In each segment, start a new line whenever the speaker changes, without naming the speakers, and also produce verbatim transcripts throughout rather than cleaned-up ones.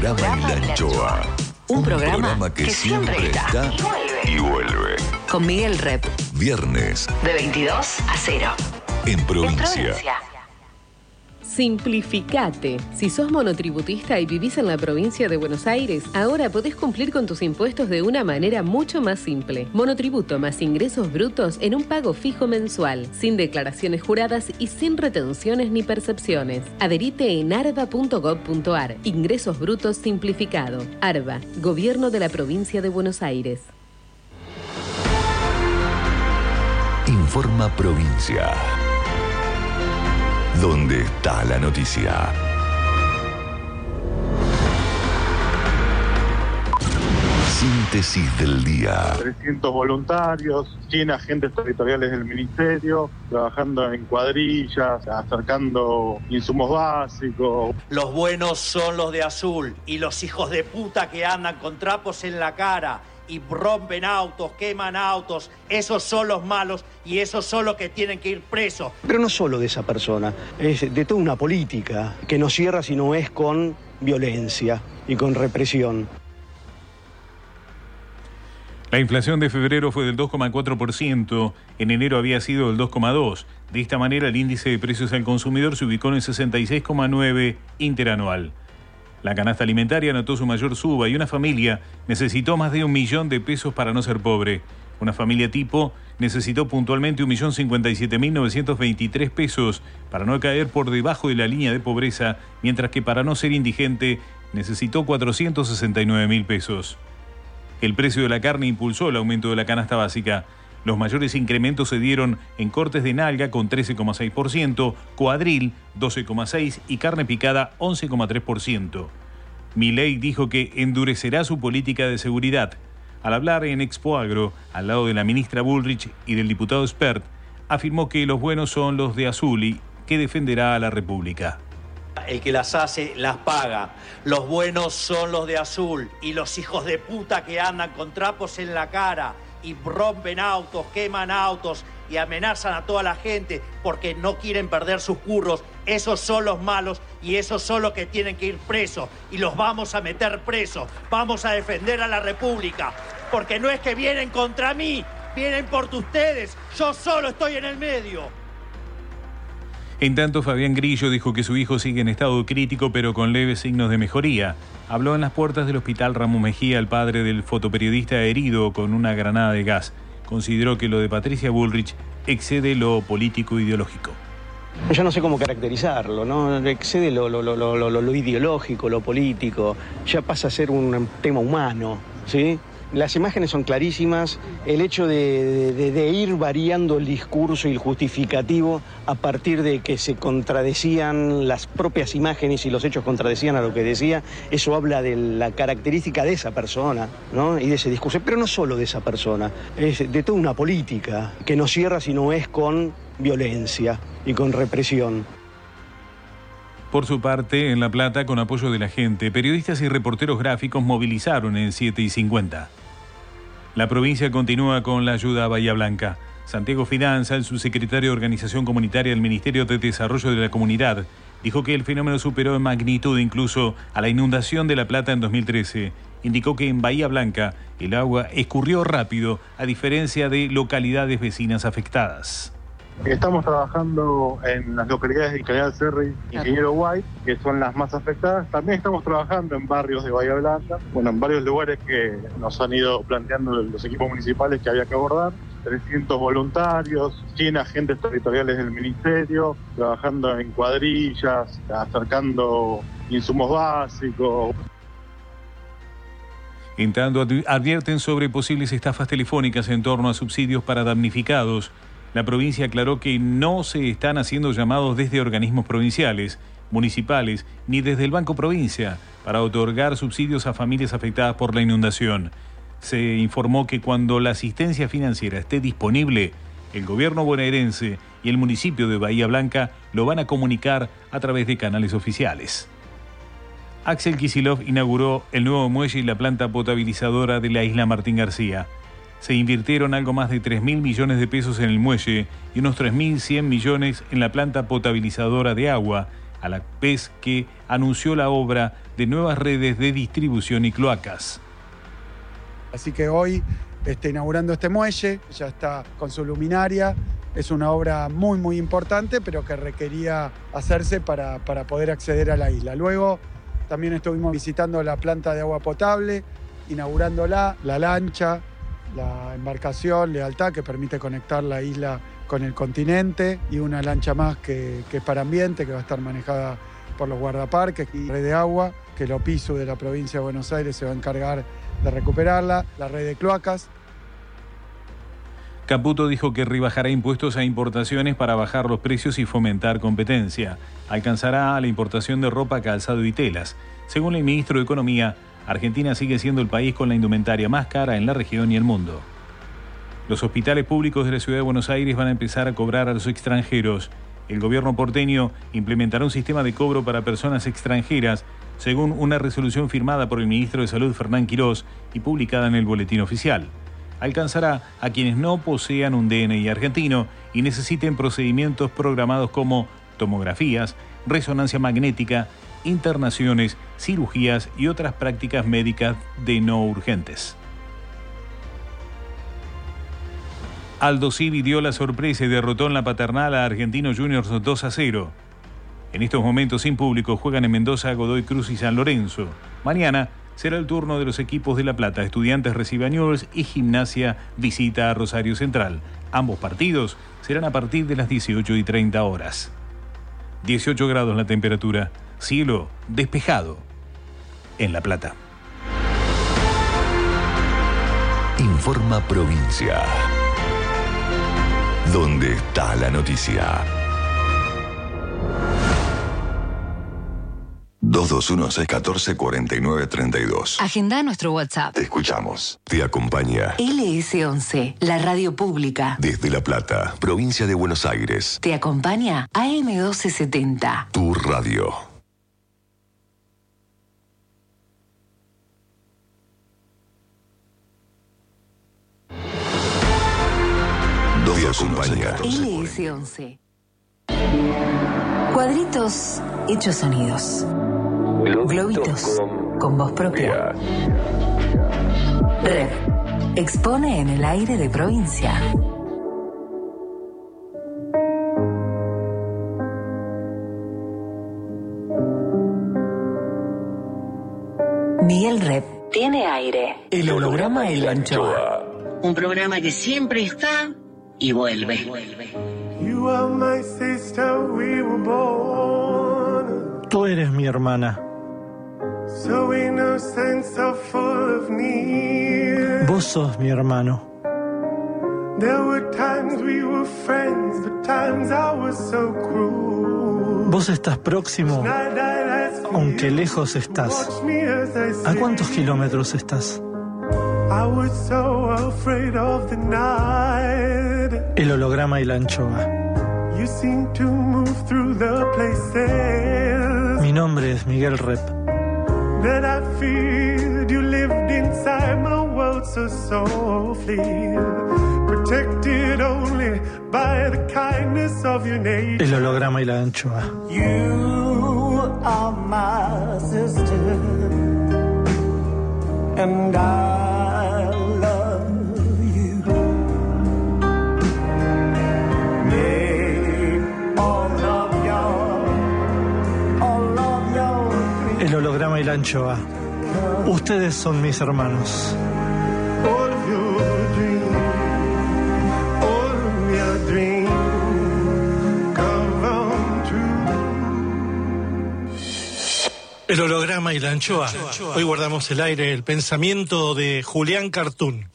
programa y la anchoa.
Un,
Un
programa,
programa que, que siempre está, está y, vuelve. y vuelve.
Con Miguel Rep.
Viernes.
De veintidós a cero.
En provincia.
En provincia.
Simplificate. Si sos monotributista y vivís en la provincia de Buenos Aires, ahora podés cumplir con tus impuestos de una manera mucho más simple. Monotributo más ingresos brutos en un pago fijo mensual, sin declaraciones juradas y sin retenciones ni percepciones. Adherite en arba punto gob punto ar. Ingresos brutos simplificado. ARBA, Gobierno de la Provincia de Buenos Aires.
Informa Provincia. ¿Dónde está la noticia? Síntesis del día.
trescientos voluntarios, cien agentes territoriales del ministerio, trabajando en cuadrillas, acercando insumos básicos.
Los buenos son los de azul y los hijos de puta que andan con trapos en la cara y rompen autos, queman autos, esos son los malos y esos son los que tienen que ir presos.
Pero no solo de esa persona, es de toda una política que no cierra si no es con violencia y con represión.
La inflación de febrero fue del dos coma cuatro por ciento, en enero había sido del dos coma dos por ciento. De esta manera el índice de precios al consumidor se ubicó en sesenta y seis coma nueve interanual. La canasta alimentaria anotó su mayor suba y una familia necesitó más de un millón de pesos para no ser pobre. Una familia tipo necesitó puntualmente un millón cincuenta y siete mil novecientos veintitrés pesos para no caer por debajo de la línea de pobreza, mientras que para no ser indigente necesitó cuatrocientos sesenta y nueve mil pesos. El precio de la carne impulsó el aumento de la canasta básica. Los mayores incrementos se dieron en cortes de nalga con trece coma seis por ciento, cuadril doce coma seis por ciento y carne picada once coma tres por ciento. Milei dijo que endurecerá su política de seguridad. Al hablar en Expo Agro, al lado de la ministra Bullrich y del diputado Spert, afirmó que los buenos son los de azul y que defenderá a la República.
El que las hace, las paga. Los buenos son los de azul y los hijos de puta que andan con trapos en la cara y rompen autos, queman autos y amenazan a toda la gente porque no quieren perder sus curros. Esos son los malos y esos son los que tienen que ir presos y los vamos a meter presos. Vamos a defender a la República porque no es que vienen contra mí, vienen por ustedes. Yo solo estoy en el medio.
En tanto, Fabián Grillo dijo que su hijo sigue en estado crítico pero con leves signos de mejoría. Habló en las puertas del hospital Ramón Mejía el padre del fotoperiodista herido con una granada de gas. Consideró que lo de Patricia Bullrich excede lo político-ideológico.
Ya no sé cómo caracterizarlo, ¿no? Excede lo, lo, lo, lo, lo, lo ideológico, lo político, ya pasa a ser un tema humano, ¿sí? Las imágenes son clarísimas, el hecho de, de, de ir variando el discurso y el justificativo a partir de que se contradecían las propias imágenes y los hechos contradecían a lo que decía, eso habla de la característica de esa persona, ¿no? Y de ese discurso, pero no solo de esa persona, es de toda una política que no cierra si no es con violencia y con represión.
Por su parte, en La Plata, con apoyo de la gente, periodistas y reporteros gráficos movilizaron en siete y cincuenta. La provincia continúa con la ayuda a Bahía Blanca. Santiago Fidanza, el subsecretario de Organización Comunitaria del Ministerio de Desarrollo de la Comunidad, dijo que el fenómeno superó en magnitud incluso a la inundación de La Plata en dos mil trece. Indicó que en Bahía Blanca el agua escurrió rápido, a diferencia de localidades vecinas afectadas.
Estamos trabajando en las localidades de Canal Cerri y Ingeniero White, que son las más afectadas. También estamos trabajando en barrios de Bahía Blanca, bueno, en varios lugares que nos han ido planteando los equipos municipales que había que abordar. trescientos voluntarios, cien agentes territoriales del ministerio, trabajando en cuadrillas, acercando insumos básicos.
En tanto, advierten sobre posibles estafas telefónicas en torno a subsidios para damnificados. La provincia aclaró que no se están haciendo llamados desde organismos provinciales, municipales, ni desde el Banco Provincia para otorgar subsidios a familias afectadas por la inundación. Se informó que cuando la asistencia financiera esté disponible, el gobierno bonaerense y el municipio de Bahía Blanca lo van a comunicar a través de canales oficiales. Axel Kicillof inauguró el nuevo muelle y la planta potabilizadora de la isla Martín García. Se invirtieron algo más de tres mil millones de pesos en el muelle y unos tres mil cien millones en la planta potabilizadora de agua, a la vez que anunció la obra de nuevas redes de distribución y cloacas.
Así que hoy está inaugurando este muelle, ya está con su luminaria. Es una obra muy, muy importante, pero que requería hacerse para, para poder acceder a la isla. Luego también estuvimos visitando la planta de agua potable, inaugurándola, la lancha, la embarcación Lealtad, que permite conectar la isla con el continente, y una lancha más que, que es para ambiente, que va a estar manejada por los guardaparques, y red de agua, que el OPISU de la provincia de Buenos Aires se va a encargar de recuperarla, la red de cloacas.
Caputo dijo que rebajará impuestos a importaciones para bajar los precios y fomentar competencia. Alcanzará a la importación de ropa, calzado y telas. Según el ministro de Economía, Argentina sigue siendo el país con la indumentaria más cara en la región y el mundo. Los hospitales públicos de la ciudad de Buenos Aires van a empezar a cobrar a los extranjeros. El gobierno porteño implementará un sistema de cobro para personas extranjeras, según una resolución firmada por el ministro de Salud, Fernán Quirós, y publicada en el Boletín Oficial. Alcanzará a quienes no posean un D N I argentino y necesiten procedimientos programados como tomografías, resonancia magnética, internaciones, cirugías y otras prácticas médicas de no urgentes. Aldo Civi dio la sorpresa y derrotó en la Paternal a Argentinos Juniors dos a cero. En estos momentos sin público juegan en Mendoza, Godoy Cruz y San Lorenzo. Mañana será el turno de los equipos de La Plata. Estudiantes recibe a Newell's y Gimnasia visita a Rosario Central. Ambos partidos serán a partir de las dieciocho y treinta horas. dieciocho grados la temperatura, cielo despejado en La Plata.
Informa Provincia. ¿Dónde está la noticia? dos dos uno seis uno cuatro cuatro nueve tres dos.
Agenda nuestro WhatsApp.
Te escuchamos. Te acompaña
L S once, la radio pública.
desde La Plata, provincia de Buenos Aires.
Te acompaña A M doce setenta.
Tu radio. Te acompaña
L S once. Cuadritos hechos sonidos. Globitos con voz propia. Rep expone en el aire de provincia. Miguel Rep tiene aire.
El holograma y la anchoa.
Un programa que siempre está y vuelve.
You are my sister, we were born.
Tú eres mi hermana.
So innocent, so full of need.
Vos sos mi hermano.
There were times we were friends, but times I was so cruel.
Vos estás próximo, aunque lejos estás. ¿A cuántos kilómetros estás?
I was so afraid of the night.
El holograma y la anchoa.
You seem to move through the places.
Mi nombre es Miguel Rep.
That I feel you lived inside my world so softly, protected only by the kindness of your nature.
El holograma y la anchoa.
You are my sister, and I love you. May all of your, all of your.
El holograma y la anchoa. Ustedes son mis hermanos.
All of your dreams, all of your dreams come true.
El holograma y la anchoa. Hoy guardamos el aire, el pensamiento de Julián Cartoon.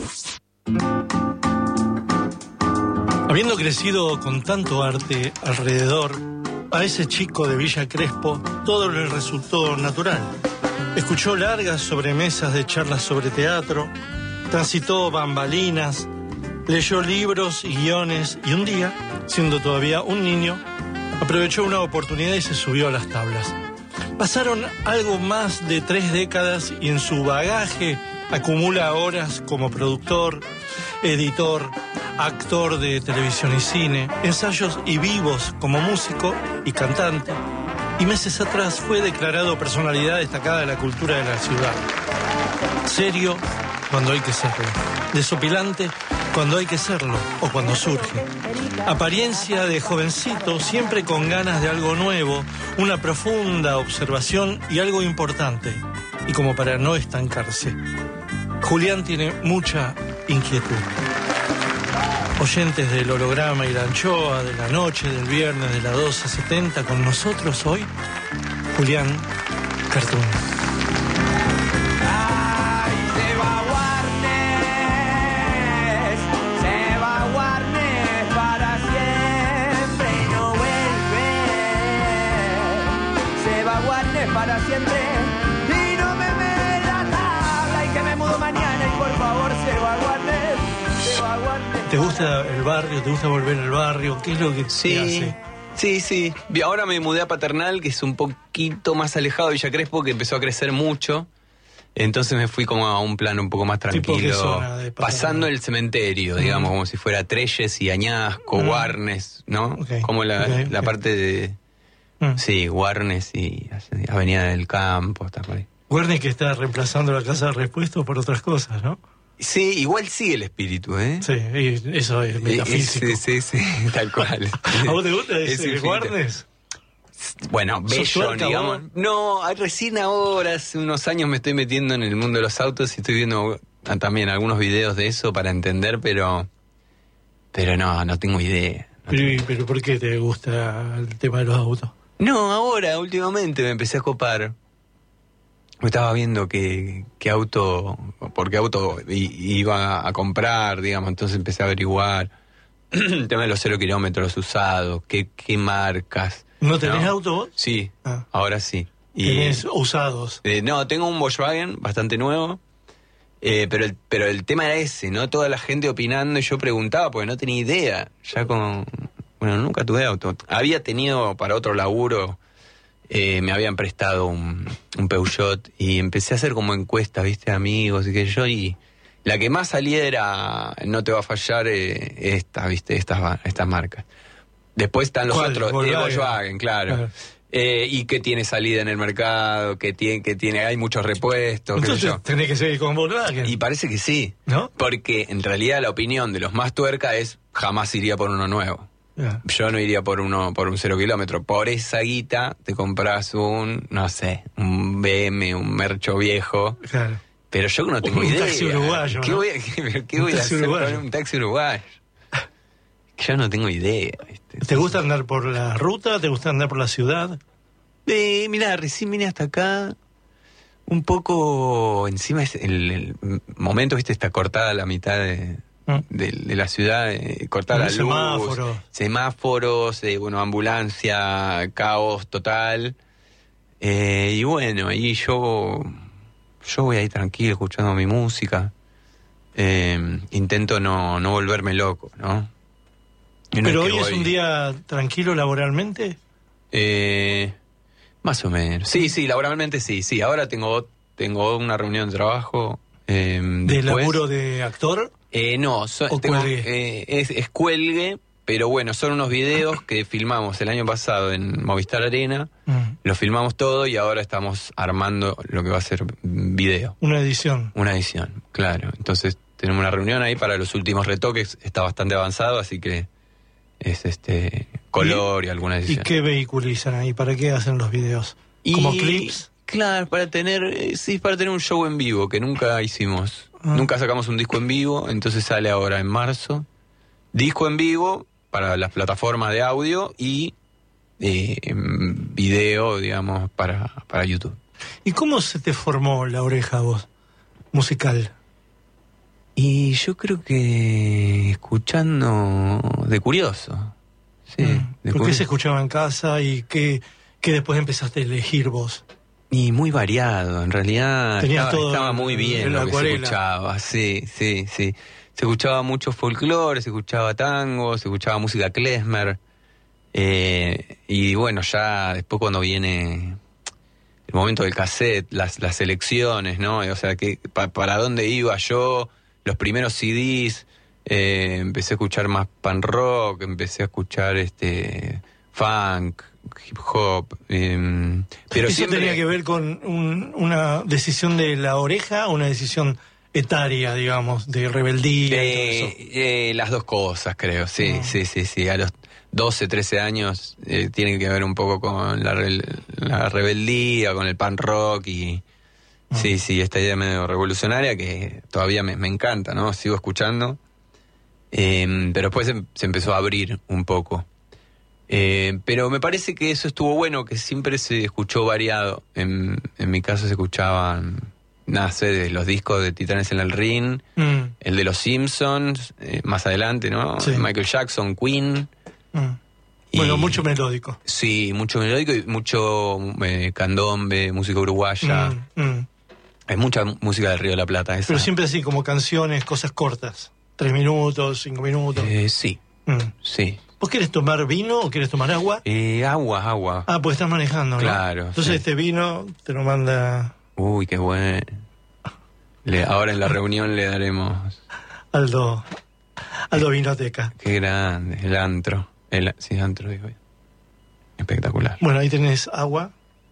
Habiendo crecido con tanto arte alrededor, a ese chico de Villa Crespo todo le resultó natural. Escuchó largas sobremesas de charlas sobre teatro, transitó bambalinas, leyó libros y guiones y un día, siendo todavía un niño, aprovechó una oportunidad y se subió a las tablas. Pasaron algo más de tres décadas y en su bagaje acumula horas como productor, editor, actor de televisión y cine, ensayos y vivos como músico y cantante, y meses atrás fue declarado personalidad destacada de la cultura de la ciudad. Serio cuando hay que serlo, desopilante cuando hay que serlo o cuando surge. Apariencia de jovencito, siempre con ganas de algo nuevo, una profunda observación y algo importante, y como para no estancarse. Julián tiene mucha inquietud. Oyentes del Holograma y la Anchoa, de la noche del viernes de la doce setenta, con nosotros hoy, Julián Cartoon.
Para siempre y no me me la tabla y que me mudo mañana y por favor se va a Warner, se va a Warner.
¿Te gusta el barrio? ¿Te gusta volver al barrio? ¿Qué es lo que
sí,
te hace?
Sí, sí. Ahora me mudé a Paternal, que es un poquito más alejado de Villa Crespo, que empezó a crecer mucho. Entonces me fui como a un plano un poco más tranquilo, pasando el cementerio, digamos, mm. como si fuera Trelles y Añasco, mm. Warnes, ¿no? Okay. Como la, okay, la okay. parte de... Mm. Sí, Warnes y Avenida del Campo, está por ahí.
Warnes que está reemplazando la casa de repuestos por otras cosas, ¿no?
Sí, igual sigue el espíritu, ¿eh?
Sí, eso es metafísico.
Sí, sí, sí, tal cual.
¿A vos te gusta ese Warnes?
Bueno, bello, digamos. Vos? No, recién ahora, hace unos años me estoy metiendo en el mundo de los autos y estoy viendo también algunos videos de eso para entender, pero pero no, no tengo idea. No
pero,
tengo...
pero ¿por qué te gusta el tema de los autos?
No, ahora, últimamente me empecé a copar. Estaba viendo qué, qué auto, por qué auto iba a comprar, digamos, entonces empecé a averiguar el tema de los cero kilómetros usados, qué, qué marcas.
¿No tenés ¿no? auto vos?
Sí, ah. ahora sí.
Y, ¿tenés usados?
Eh, no, tengo un Volkswagen bastante nuevo, eh, pero, el, pero el tema era ese, ¿no? Toda la gente opinando y yo preguntaba porque no tenía idea, ya con... Bueno, nunca tuve auto. Había tenido para otro laburo, eh, me habían prestado un, un Peugeot y empecé a hacer como encuestas, ¿viste? Amigos y que yo, y la que más salía era, no te va a fallar eh, esta, ¿viste? Estas, estas marcas. Después están los otros, Volkswagen, Volkswagen claro. Ajá. Eh, y que tiene salida en el mercado, que tiene, que tiene, hay muchos repuestos.
Entonces tenés que seguir con Volkswagen.
Y parece que sí,
¿no?
Porque en realidad la opinión de los más tuerca es jamás iría por uno nuevo. Yeah. Yo no iría por uno por un cero kilómetro. Por esa guita te compras un, no sé, un B M, un Mercho viejo.
Claro.
Pero yo no tengo un idea.
Un taxi uruguayo,
¿Qué
¿no?
voy a, qué, qué voy a hacer uruguayo. con un taxi uruguayo? Yo no tengo idea. ¿Viste?
¿Te gusta andar por la ruta? ¿Te gusta andar por la ciudad?
Eh, mira, recién vine hasta acá. Un poco encima es el, el momento, viste, está cortada la mitad de... De, de la ciudad, eh, cortar la luz,
semáforo.
semáforos, eh, bueno, ambulancia, caos total. Eh, y bueno, ahí yo, yo voy ahí tranquilo, escuchando mi música. Eh, intento no, no volverme loco, ¿no?
No ¿Pero es hoy voy... es un día tranquilo laboralmente?
Eh, más o menos. Sí, sí, laboralmente sí. Sí, ahora tengo, tengo una reunión de trabajo. Eh,
¿De después... laburo de actor?
Eh, no, so, tengo, eh, es, es cuelgue, pero bueno, son unos videos que filmamos el año pasado en Movistar Arena, mm. lo filmamos todo y ahora estamos armando lo que va a ser video.
Una edición.
Una edición, claro. Entonces tenemos una reunión ahí para los últimos retoques, está bastante avanzado, así que es este color y, y alguna edición.
¿Y qué vehiculizan ahí? ¿Para qué hacen los videos? ¿Como
y,
clips?
Claro, para tener, eh, sí, para tener un show en vivo que nunca hicimos. Nunca sacamos un disco en vivo, entonces sale ahora en marzo. Disco en vivo para las plataformas de audio y eh, video, digamos, para, para YouTube.
¿Y cómo se te formó la oreja vos, musical?
Y yo creo que escuchando de curioso. Sí,
mm.
de
¿Por
curioso.
qué se escuchaba en casa y qué, qué después empezaste a elegir vos?
Y muy variado, en realidad estaba,
todo
estaba muy bien lo que se escuchaba, sí, sí, sí. Se escuchaba mucho folclore, se escuchaba tango, se escuchaba música klezmer, eh, y bueno, ya después cuando viene el momento del cassette, las, las selecciones, ¿no? O sea, que pa, para dónde iba yo, los primeros C Ds, eh, empecé a escuchar más pan rock, empecé a escuchar este funk, hip hop. Eh, pero
¿Eso
siempre
tenía que ver con un, una decisión de la oreja o una decisión etaria, digamos, de rebeldía?
Eh,
y todo eso?
eh, las dos cosas, creo, sí,
Ah.
sí, sí, sí. A los doce, trece años eh, tiene que ver un poco con la, re- la rebeldía, con el punk rock y...
Ah.
Sí, sí, esta idea medio revolucionaria que todavía me, me encanta, ¿no? Sigo escuchando. Eh, pero después se, se empezó a abrir un poco. Eh, pero me parece que eso estuvo bueno, que siempre se escuchó variado. En, en mi caso se escuchaban, nada sé, de los discos de Titanes en el Ring,
Mm.
el de los Simpsons, eh, más adelante, ¿no?
Sí.
Michael Jackson, Queen.
Mm.
Y-
Bueno, mucho melódico.
Sí, mucho melódico y mucho eh, candombe, música uruguaya.
Mm, mm.
Hay mucha música del Río de la Plata. Esa.
Pero siempre así, como canciones, cosas cortas. Tres minutos, cinco minutos.
Eh, sí,
Mm.
sí.
¿Vos querés tomar vino o querés tomar agua?
Eh, agua, agua.
Ah, pues estás manejando, ¿no?
Claro,
Entonces
sí.
este vino te lo manda
Uy, qué bueno. Le- ahora en la reunión le daremos...
Aldo, Aldo Vinoteca.
Qué grande, el antro. El, sí, antro, digo yo. Espectacular.
Bueno, ahí tenés agua.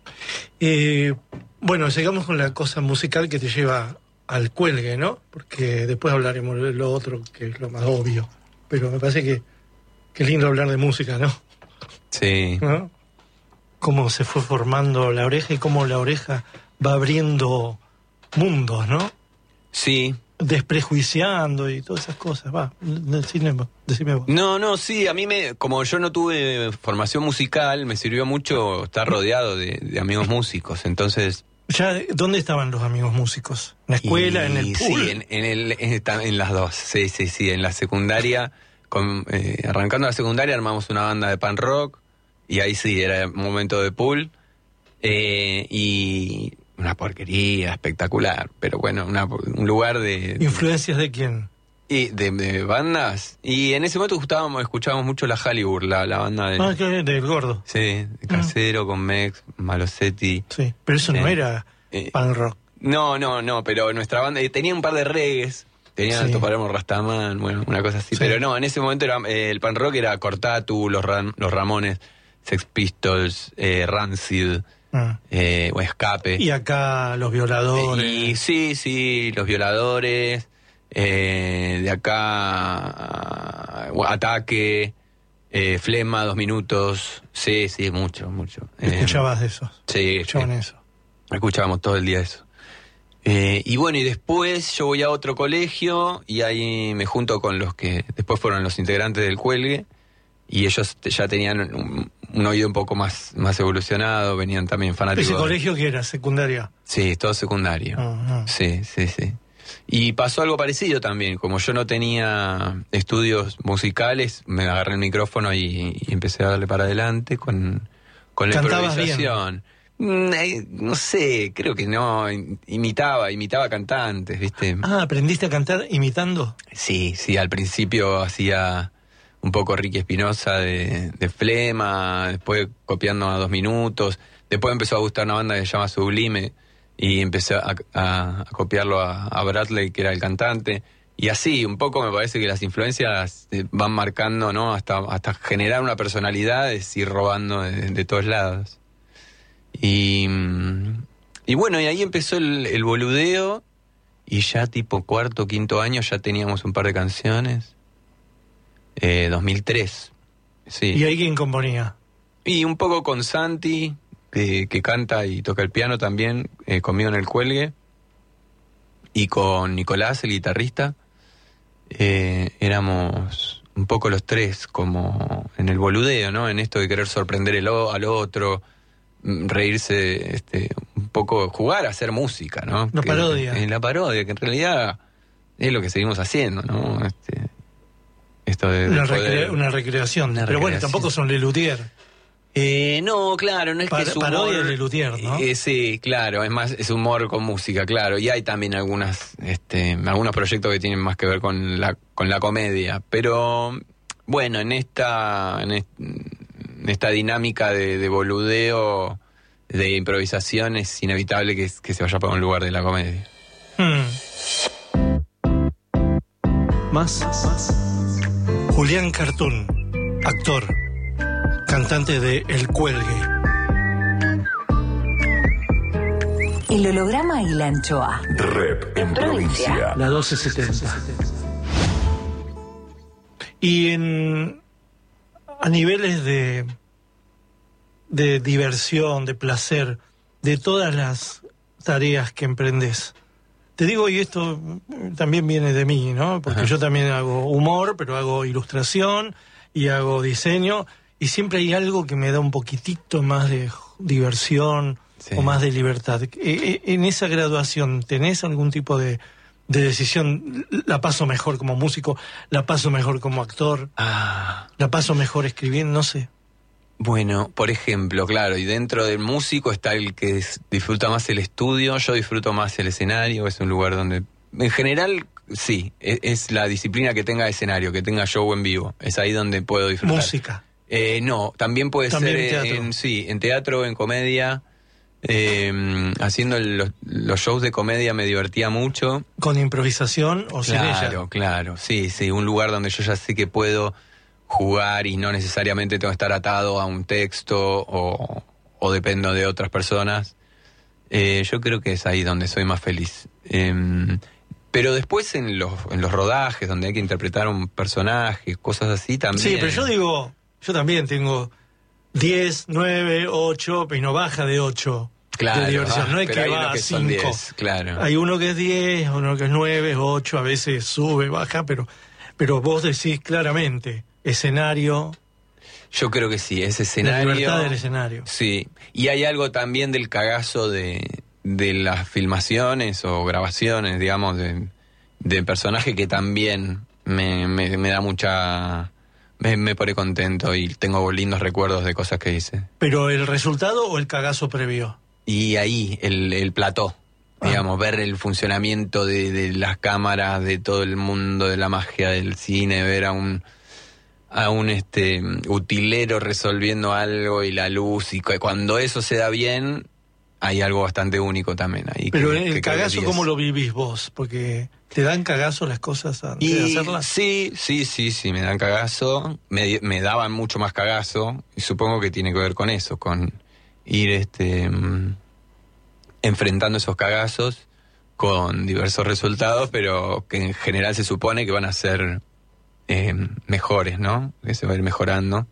Eh, bueno, llegamos con la cosa musical que te lleva al cuelgue, ¿no? Porque después hablaremos de lo otro, que es lo más obvio. Pero me parece que, que es lindo hablar de música, ¿no?
Sí.
¿No? Cómo se fue formando la oreja y cómo la oreja va abriendo mundos, ¿no?
Sí.
Desprejuiciando y todas esas cosas. Va, decime, decime vos.
No, no, sí, a mí me, como yo no tuve formación musical, me sirvió mucho estar rodeado de, de amigos músicos, entonces...
Ya, ¿dónde estaban los amigos músicos? ¿En la escuela,
Y
en el pool?
Sí, en, en, el, en, esta- en las dos, sí, sí, sí, en la secundaria, con, eh, arrancando la secundaria armamos una banda de punk rock, y ahí sí, era un momento de pool, eh, y una porquería espectacular, pero bueno, una- un lugar de...
¿Influencias de quién?
Y de, de bandas, y en ese momento escuchábamos, escuchábamos mucho la Hollywood, la, la banda de...
Ah, que del gordo.
Sí, de Casero, con Mex, Malosetti.
Sí, pero eso no
Eh,
era
eh,
punk rock.
No, no, no, pero nuestra banda eh, tenía un par de reggaes, tenía
Sí.
Alto Palermo Rastaman, bueno, una cosa así,
Sí.
pero no, en ese momento era, eh, el punk rock era Cortatu, los, Ram- los Ramones, Sex Pistols, eh, Rancid,
Ah.
eh, o Escape.
Y acá los violadores.
Y sí, sí, los violadores, eh, de acá, uh, Ataque, eh, Flema, Dos Minutos, sí, sí, mucho, mucho. Eh,
Escuchabas de esos.
Sí,
Escuchaban
sí.
eso.
Escuchábamos todo el día eso. Eh, y bueno, y después yo voy a otro colegio y ahí me junto con los que después fueron los integrantes del cuelgue y ellos te- ya tenían un, un oído un poco más, más evolucionado, venían también fanáticos.
¿Ese colegio que era? ¿Secundaria?
Sí, todo secundario.
Ah, ah.
Sí, sí, sí. Y pasó algo parecido también, como yo no tenía estudios musicales, me agarré el micrófono y, y empecé a darle para adelante con, con la
¿Cantabas
improvisación. Mm, eh, No sé, creo que no, im- imitaba, imitaba cantantes, ¿viste?
Ah, ¿aprendiste a cantar imitando?
Sí, sí, al principio hacía un poco Ricky Espinosa de, de Flema, después copiando a Dos Minutos, después empezó a gustar una banda que se llama Sublime y empecé a, a- a copiarlo a, a Bradley, que era el cantante, y así, un poco me parece que las influencias eh, van marcando, ¿no? Hasta, hasta generar una personalidad, es ir robando de, de todos lados. Y, mm, y bueno, y ahí empezó el, el boludeo, y ya tipo cuarto, quinto año ya teníamos un par de canciones. Eh, dos mil tres, sí.
¿Y ahí quién componía?
Y un poco con Santi, que, que canta y toca el piano también, eh, conmigo en el cuelgue. Y con Nicolás, el guitarrista. Eh, éramos un poco los tres como en el boludeo, ¿no? En esto de querer sorprender el o- al otro, mm, reírse, este, un poco, jugar a hacer música, ¿no?
La
Que-
parodia.
En la parodia, que en realidad es lo que seguimos haciendo, ¿no? Este, esto de, de
Una,
poder-
recre- una recreación.
Una
Pero bueno,
recreación.
tampoco son Lelutier.
Eh, no, claro, no es
Par-
que es humor...
parodia de Lelutier, ¿no?
Eh, sí, claro, es más, es humor con música, claro. Y hay también algunas, este, algunos proyectos que tienen más que ver con la, con la comedia. Pero, bueno, en esta, en, est- en esta dinámica de, de boludeo, de improvisación, es inevitable que, que se vaya para un lugar de la comedia.
Hmm. Más. Julián Cartún, actor, cantante de El Cuelgue.
El holograma y la anchoa.
Rep en provincia.
La doce setenta. Y en a niveles de de diversión, de placer, de todas las tareas que emprendes. Te digo, y esto también viene de mí, ¿no? Porque Ajá. yo también hago humor, pero hago ilustración y hago diseño, y siempre hay algo que me da un poquitito más de diversión sí. o más de libertad. En esa graduación, ¿tenés algún tipo de, de decisión? ¿La paso mejor como músico? ¿La paso mejor como actor?
Ah.
¿La paso mejor escribiendo? No sé.
Bueno, por ejemplo, claro, y dentro del músico está el que es, disfruta más el estudio, yo disfruto más el escenario, es un lugar donde, en general, sí, es, es la disciplina que tenga escenario, que tenga show en vivo, es ahí donde puedo disfrutar.
¿Música?
Eh, no, también puede
¿También
ser,
teatro?
En, sí, en teatro, en comedia, eh, haciendo los, los shows de comedia me divertía mucho.
¿Con improvisación o sin ella?
Claro, claro, sí, sí, un lugar donde yo ya sé que puedo jugar y no necesariamente tengo que estar atado a un texto o, o dependo de otras personas. Eh, yo creo que es ahí donde soy más feliz. Eh, pero después en los, en los rodajes, donde hay que interpretar un personaje, cosas así también.
Sí, pero yo digo, yo también tengo diez, nueve, ocho, y no baja de ocho
claro,
de diversión.
Ah,
no es
pero
que
hay
va
uno
a
que son
cinco.
diez, claro.
Hay uno que es diez, uno que es nueve, ocho, a veces sube, baja, pero, pero vos decís claramente, escenario.
Yo creo que sí, ese escenario.
La libertad del escenario.
Sí, y hay algo también del cagazo de, de las filmaciones o grabaciones, digamos, de, de personaje que también me, me, me da mucha... Me, me pone contento y tengo lindos recuerdos de cosas que hice.
¿Pero el resultado o el cagazo previo?
Y ahí, el, el plató. Ah. Digamos, ver el funcionamiento de, de las cámaras, de todo el mundo, de la magia del cine, ver a un... a un este utilero resolviendo algo y la luz, y cuando eso se da bien hay algo bastante único también ahí.
Pero
que,
el
que
cagazo, ¿cómo lo vivís vos? Porque te dan cagazo las cosas antes
y,
de hacerlas.
Sí, sí, sí, sí, me dan cagazo, me, me daban mucho más cagazo, y supongo que tiene que ver con eso, con ir este enfrentando esos cagazos con diversos resultados, pero que en general se supone que van a ser Eh, mejores, ¿no? Que se va a ir mejorando.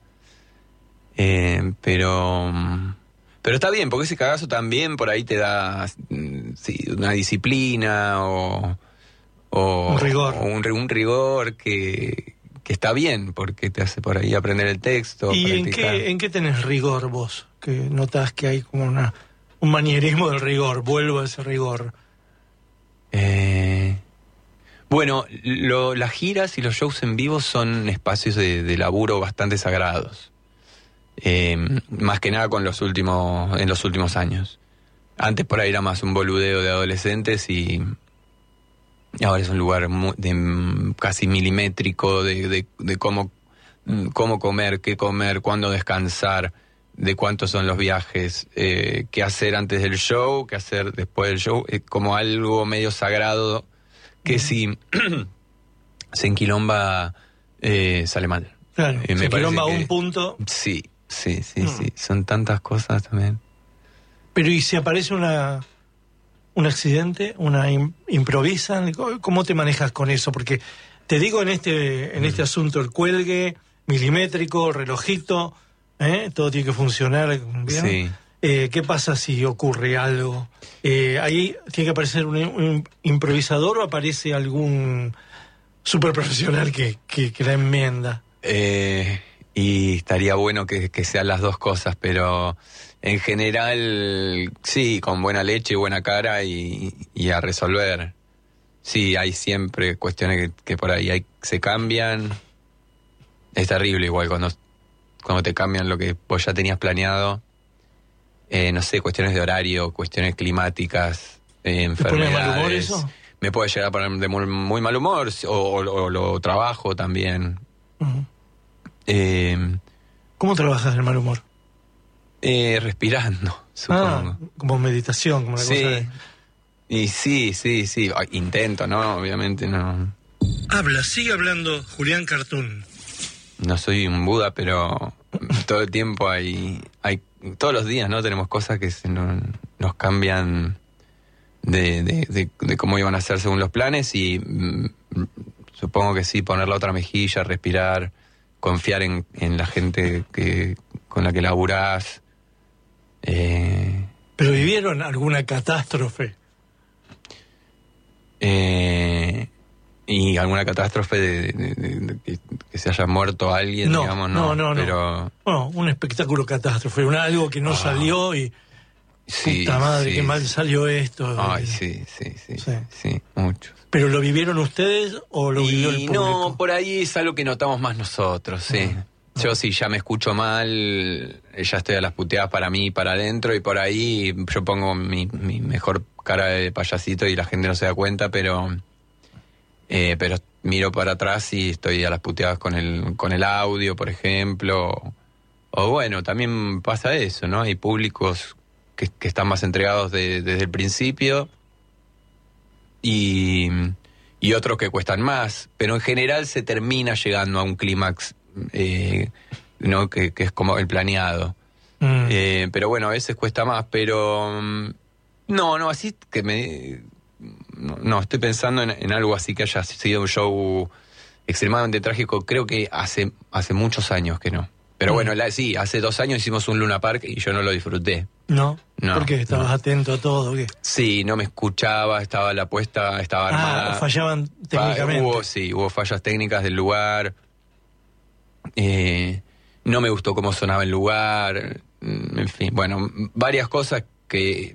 Eh, pero pero está bien, porque ese cagazo también por ahí te da sí, una disciplina o, o
un rigor,
o un, un rigor que, que está bien, porque te hace por ahí aprender el texto.
¿Y en qué, en qué tenés rigor vos? Que notás que hay como una un manierismo del rigor, vuelvo a ese rigor.
Eh... Bueno, lo, las giras y los shows en vivo son espacios de, de laburo bastante sagrados. Eh, más que nada con los últimos, en los últimos años. Antes por ahí era más un boludeo de adolescentes y ahora es un lugar muy, de, casi milimétrico de, de, de cómo, cómo comer, qué comer, cuándo descansar, de cuántos son los viajes, eh, qué hacer antes del show, qué hacer después del show. Es como algo medio sagrado que si se enquilomba eh, sale mal.
Claro,
eh,
se enquilomba a un punto.
Sí, sí, sí, mm. sí. Son tantas cosas también.
Pero ¿y si aparece una un accidente, una im, improvisan? ¿Cómo te manejas con eso? Porque te digo en este en mm. este asunto, el cuelgue, milimétrico, relojito, ¿eh? Todo tiene que funcionar bien.
Sí.
Eh, ¿Qué pasa si ocurre algo? Eh, ¿Ahí tiene que aparecer un, un improvisador o aparece algún super profesional que, que, que la enmienda?
Eh, y estaría bueno que, que sean las dos cosas, pero en general, sí, con buena leche y buena cara y, y a resolver. Sí, hay siempre cuestiones que, que por ahí hay, se cambian. Es terrible igual cuando, cuando te cambian lo que vos ya tenías planeado. Eh, no sé, cuestiones de horario, cuestiones climáticas, eh, enfermedades.
¿Te pone de mal humor eso?
Me puede llegar a poner de muy, muy mal humor, o, o, o lo trabajo también.
Uh-huh.
Eh,
¿Cómo trabajas el mal humor?
Eh, respirando, supongo.
Ah, como meditación, como una
sí.
cosa de...
Y sí, sí, sí, intento, ¿no? Obviamente no.
Habla, sigue hablando Julián Cartoon.
No soy un Buda, pero todo el tiempo hay, hay todos los días, ¿no? Tenemos cosas que se nos, nos cambian de, de, de, de cómo iban a ser según los planes y mm, supongo que sí, poner la otra mejilla, respirar, confiar en, en la gente que con la que laburás. Eh,
¿Pero vivieron alguna catástrofe?
Eh, y alguna catástrofe de, de, de, de, de que se haya muerto alguien,
no,
digamos, no,
no, no,
pero...
no. Bueno, un espectáculo catástrofe, un, algo que no ah, salió y...
Sí,
puta madre,
sí,
qué mal salió esto.
Ay, sí, sí, sí, sí, sí, muchos.
¿Pero lo vivieron ustedes o lo
y
vivió el público?
No, por ahí es algo que notamos más nosotros, sí. Ah, ah. Yo sí, ya me escucho mal, ya estoy a las puteadas para mí y para adentro, y por ahí yo pongo mi, mi mejor cara de payasito y la gente no se da cuenta, pero eh, pero miro para atrás y estoy a las puteadas con el, con el audio, por ejemplo. O bueno, también pasa eso, ¿no? Hay públicos que, que están más entregados de, desde el principio y, y otros que cuestan más, pero en general se termina llegando a un clímax, eh, ¿no? Que, que es como el planeado. Mm. Eh, pero bueno, a veces cuesta más, pero no, no, así que me... No, no estoy pensando en, en algo así que haya sido un show extremadamente trágico. Creo que hace, hace muchos años que no. Pero mm. bueno, la, sí, hace dos años hicimos un Luna Park y yo no lo disfruté.
¿No?
No.
¿Por qué? ¿Estabas no. atento a todo? ¿Qué?
Sí, no me escuchaba, estaba la puesta, estaba armada.
Ah, fallaban técnicamente.
Hubo, sí, hubo fallas técnicas del lugar. Eh, no me gustó cómo sonaba el lugar. En fin, bueno, varias cosas que...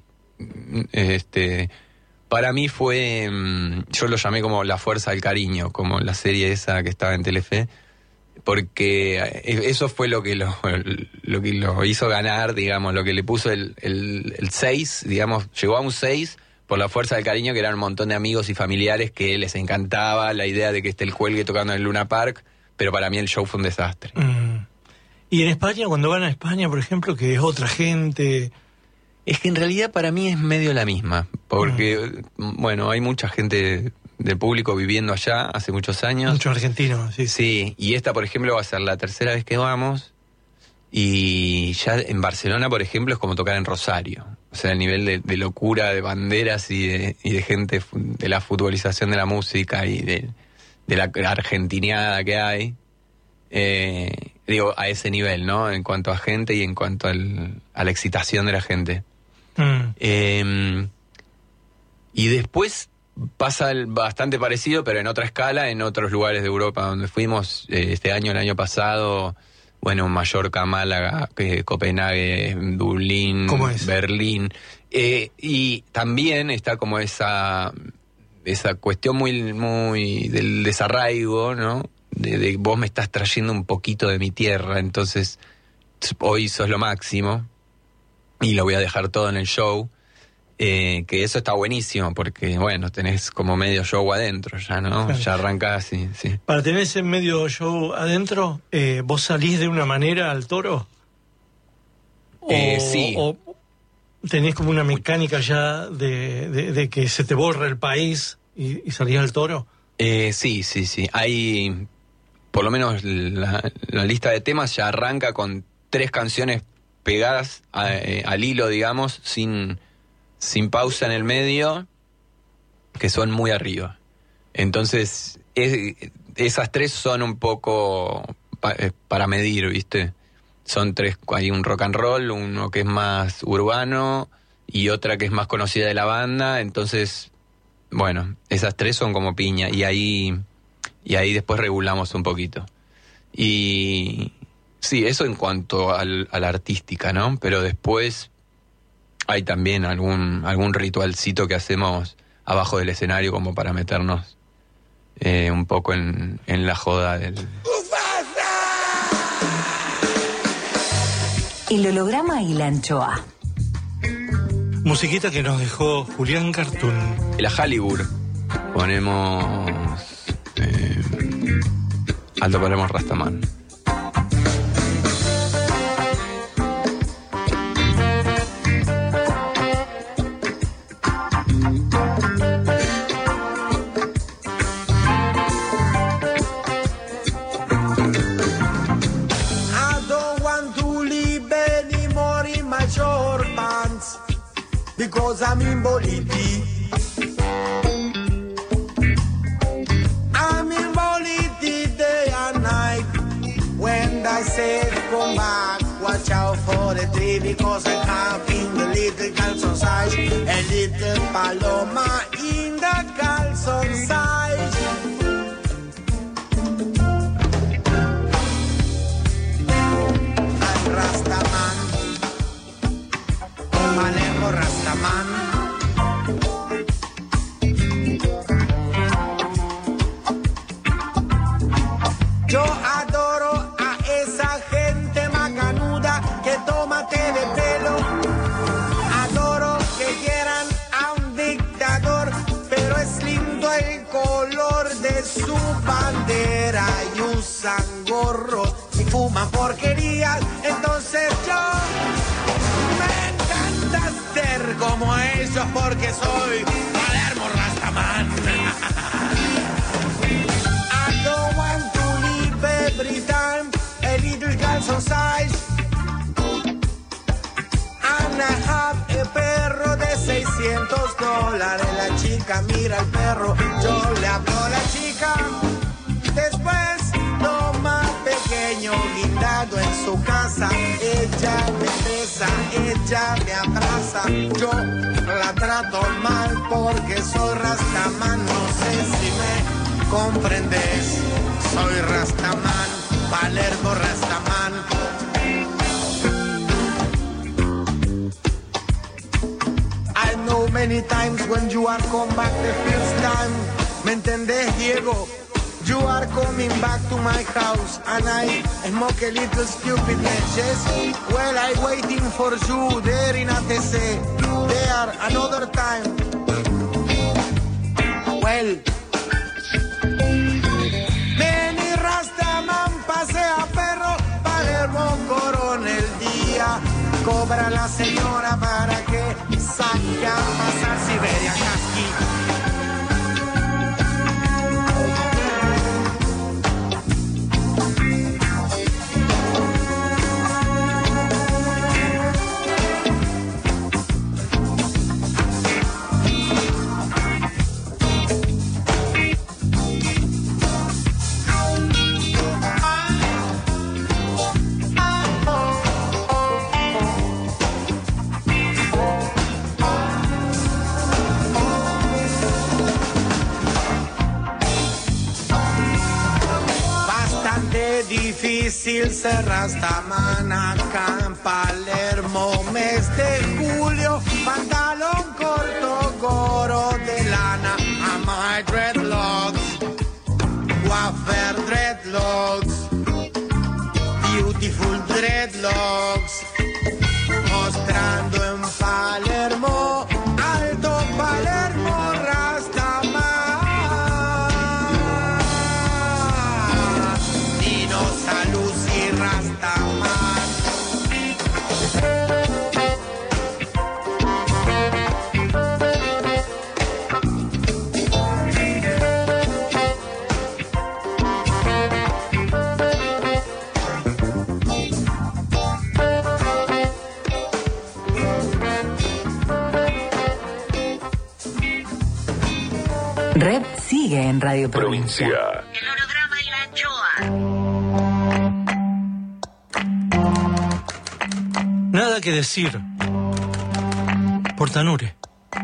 este para mí fue... Yo lo llamé como La Fuerza del Cariño, como la serie esa que estaba en Telefe. Porque eso fue lo que lo, lo que lo hizo ganar, digamos, lo que le puso el, el, el seis, digamos, llegó a un seis por La Fuerza del Cariño, que eran un montón de amigos y familiares que les encantaba la idea de que esté el Cuelgue tocando en el Luna Park, pero para mí el show fue un desastre.
Mm. Y en España, cuando van a España, por ejemplo, que es otra gente...
Es que en realidad para mí es medio la misma, porque, mm. bueno, hay mucha gente... del público viviendo allá hace muchos años.
Muchos argentinos, sí.
Sí, y esta, por ejemplo, va a ser la tercera vez que vamos. Y ya en Barcelona, por ejemplo, es como tocar en Rosario. O sea, el nivel de, de locura, de banderas y de, y de gente, de la futbolización de la música y de, de la argentineada que hay. Eh, digo, a ese nivel, ¿no? En cuanto a gente y en cuanto al, a la excitación de la gente. Mm. Eh, y después... pasa bastante parecido, pero en otra escala, en otros lugares de Europa donde fuimos eh, este año, el año pasado, bueno, Mallorca, Málaga, eh, Copenhague, Dublín, Berlín. Eh, y también está como esa esa cuestión muy, muy del desarraigo, ¿no? De, de vos me estás trayendo un poquito de mi tierra, entonces hoy sos lo máximo y lo voy a dejar todo en el show. Eh, que eso está buenísimo porque, bueno, tenés como medio show adentro ya, ¿no? Claro. Ya arrancás y, sí.
Para tener ese medio show adentro, eh, ¿vos salís de una manera al toro?
Eh,
o,
sí.
¿O tenés como una mecánica ya de, de, de que se te borra el país y, y salís al toro?
Eh, sí, sí, sí. Hay, por lo menos la, la lista de temas ya arranca con tres canciones pegadas a, eh, al hilo, digamos, sin... sin pausa en el medio, que son muy arriba. Entonces, es, esas tres son un poco pa, para medir, ¿viste? Son tres, hay un rock and roll, uno que es más urbano y otra que es más conocida de la banda. Entonces, bueno, esas tres son como piña y ahí, y ahí después regulamos un poquito. Y sí, eso en cuanto al, a la artística, ¿no? Pero después... hay también algún algún ritualcito que hacemos abajo del escenario como para meternos eh, un poco en, en la joda del...
El holograma y la anchoa.
Musiquita que nos dejó Julián Cartoon.
La Hollywood. Ponemos... Eh, alto ponemos Rastaman.
I don't want to I'm in Boliti. I'm in Boliti day and night. When I say come back, watch out for the tree because I'm having the little calzone size. A little paloma in the calzone size. I'm Rastaman. Manejo Rastaman. Yo adoro a esa gente macanuda que toma té de pelo. Adoro que quieran a un dictador, pero es lindo el color de su bandera. Y usan gorros y fuman porquerías. Entonces yo me encanta ser como ellos porque soy Palermo Rastaman. I don't want to live every time a little calzone size. And I have a perro de seiscientos dólares. La chica mira al perro, yo le hablo a la chica. Después toma pequeño guindado en su casa. Ella me besa, ella me abraza. Yo la trato mal porque soy Rastaman. No sé si me comprendes. Soy Rastaman, Palermo Rastaman. I know many times when you are come back the first time. ¿Me entendés, Diego? You are coming back to my house and I smoke a little stupid leches. Well, I waiting for you there in A T C. There, another time. Well, Benny Rastaman pasea perro, Palermo corona el día. Cobra la señora para que saque a pasar Siberia Husky. Difícil ser Rastaman acá en Palermo, mes de julio, pantalón corto, gorro de lana, a my dreadlocks, wafer dreadlocks, beautiful dreadlocks, mostrando en Palermo, alto Palermo Rastaman. Rastaman.
Red sigue en Radio Provincia.
El holograma y la anchoa.
Nada que decir. Portanure.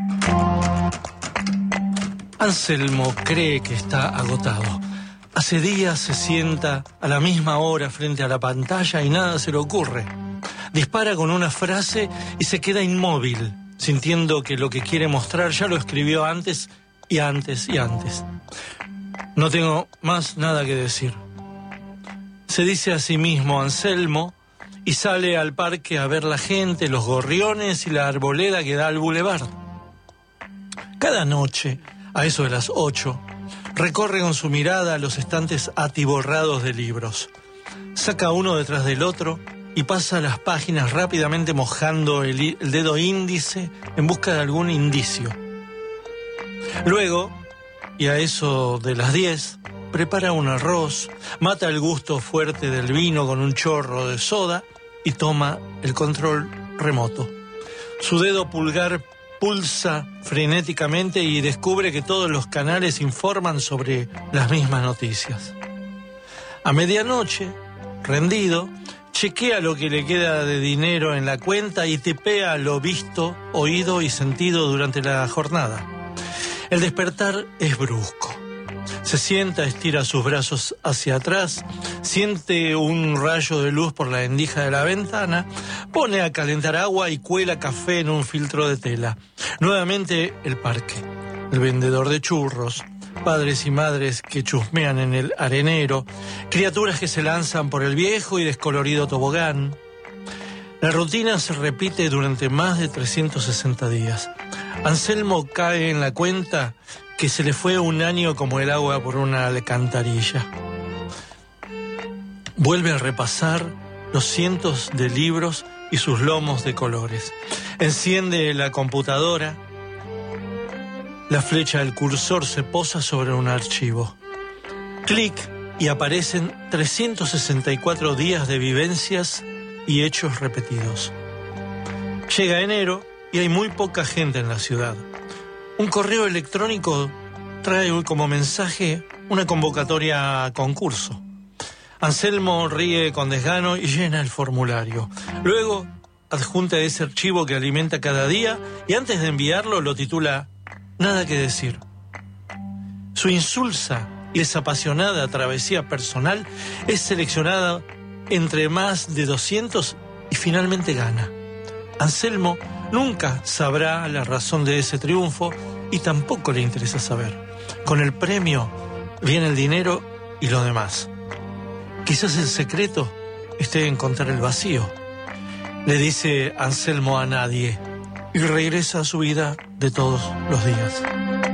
Anselmo cree que está agotado. Hace días se sienta a la misma hora frente a la pantalla y nada se le ocurre. Dispara con una frase y se queda inmóvil, sintiendo que lo que quiere mostrar ya lo escribió antes y antes y antes. No tengo más nada que decir. Se dice a sí mismo Anselmo y sale al parque a ver la gente, los gorriones y la arboleda que da al bulevar. Cada noche, a eso de las ocho, recorre con su mirada los estantes atiborrados de libros. Saca uno detrás del otro y pasa las páginas rápidamente mojando el, el dedo índice en busca de algún indicio. Luego, y a eso de las diez, prepara un arroz, mata el gusto fuerte del vino con un chorro de soda y toma el control remoto. Su dedo pulgar pulsa frenéticamente y descubre que todos los canales informan sobre las mismas noticias. A medianoche, rendido, chequea lo que le queda de dinero en la cuenta y tipea lo visto, oído y sentido durante la jornada. El despertar es brusco. Se sienta, estira sus brazos hacia atrás, siente un rayo de luz por la endija de la ventana, pone a calentar agua y cuela café en un filtro de tela. Nuevamente el parque, el vendedor de churros, padres y madres que chusmean en el arenero, criaturas que se lanzan por el viejo y descolorido tobogán. La rutina se repite durante más de trescientos sesenta días. Anselmo cae en la cuenta que se le fue un año como el agua por una alcantarilla. Vuelve a repasar los cientos de libros y sus lomos de colores. Enciende la computadora. La flecha del cursor se posa sobre un archivo. Clic y aparecen trescientos sesenta y cuatro días de vivencias y hechos repetidos. Llega enero y hay muy poca gente en la ciudad. Un correo electrónico trae como mensaje una convocatoria a concurso. Anselmo ríe con desgano y llena el formulario. Luego adjunta ese archivo que alimenta cada día y antes de enviarlo lo titula Nada que decir. Su insulsa y desapasionada travesía personal es seleccionada entre más de doscientos y finalmente gana. Anselmo nunca sabrá la razón de ese triunfo y tampoco le interesa saber. Con el premio viene el dinero y lo demás. Quizás el secreto esté en encontrar el vacío, le dice Anselmo a nadie y regresa a su vida de todos los días.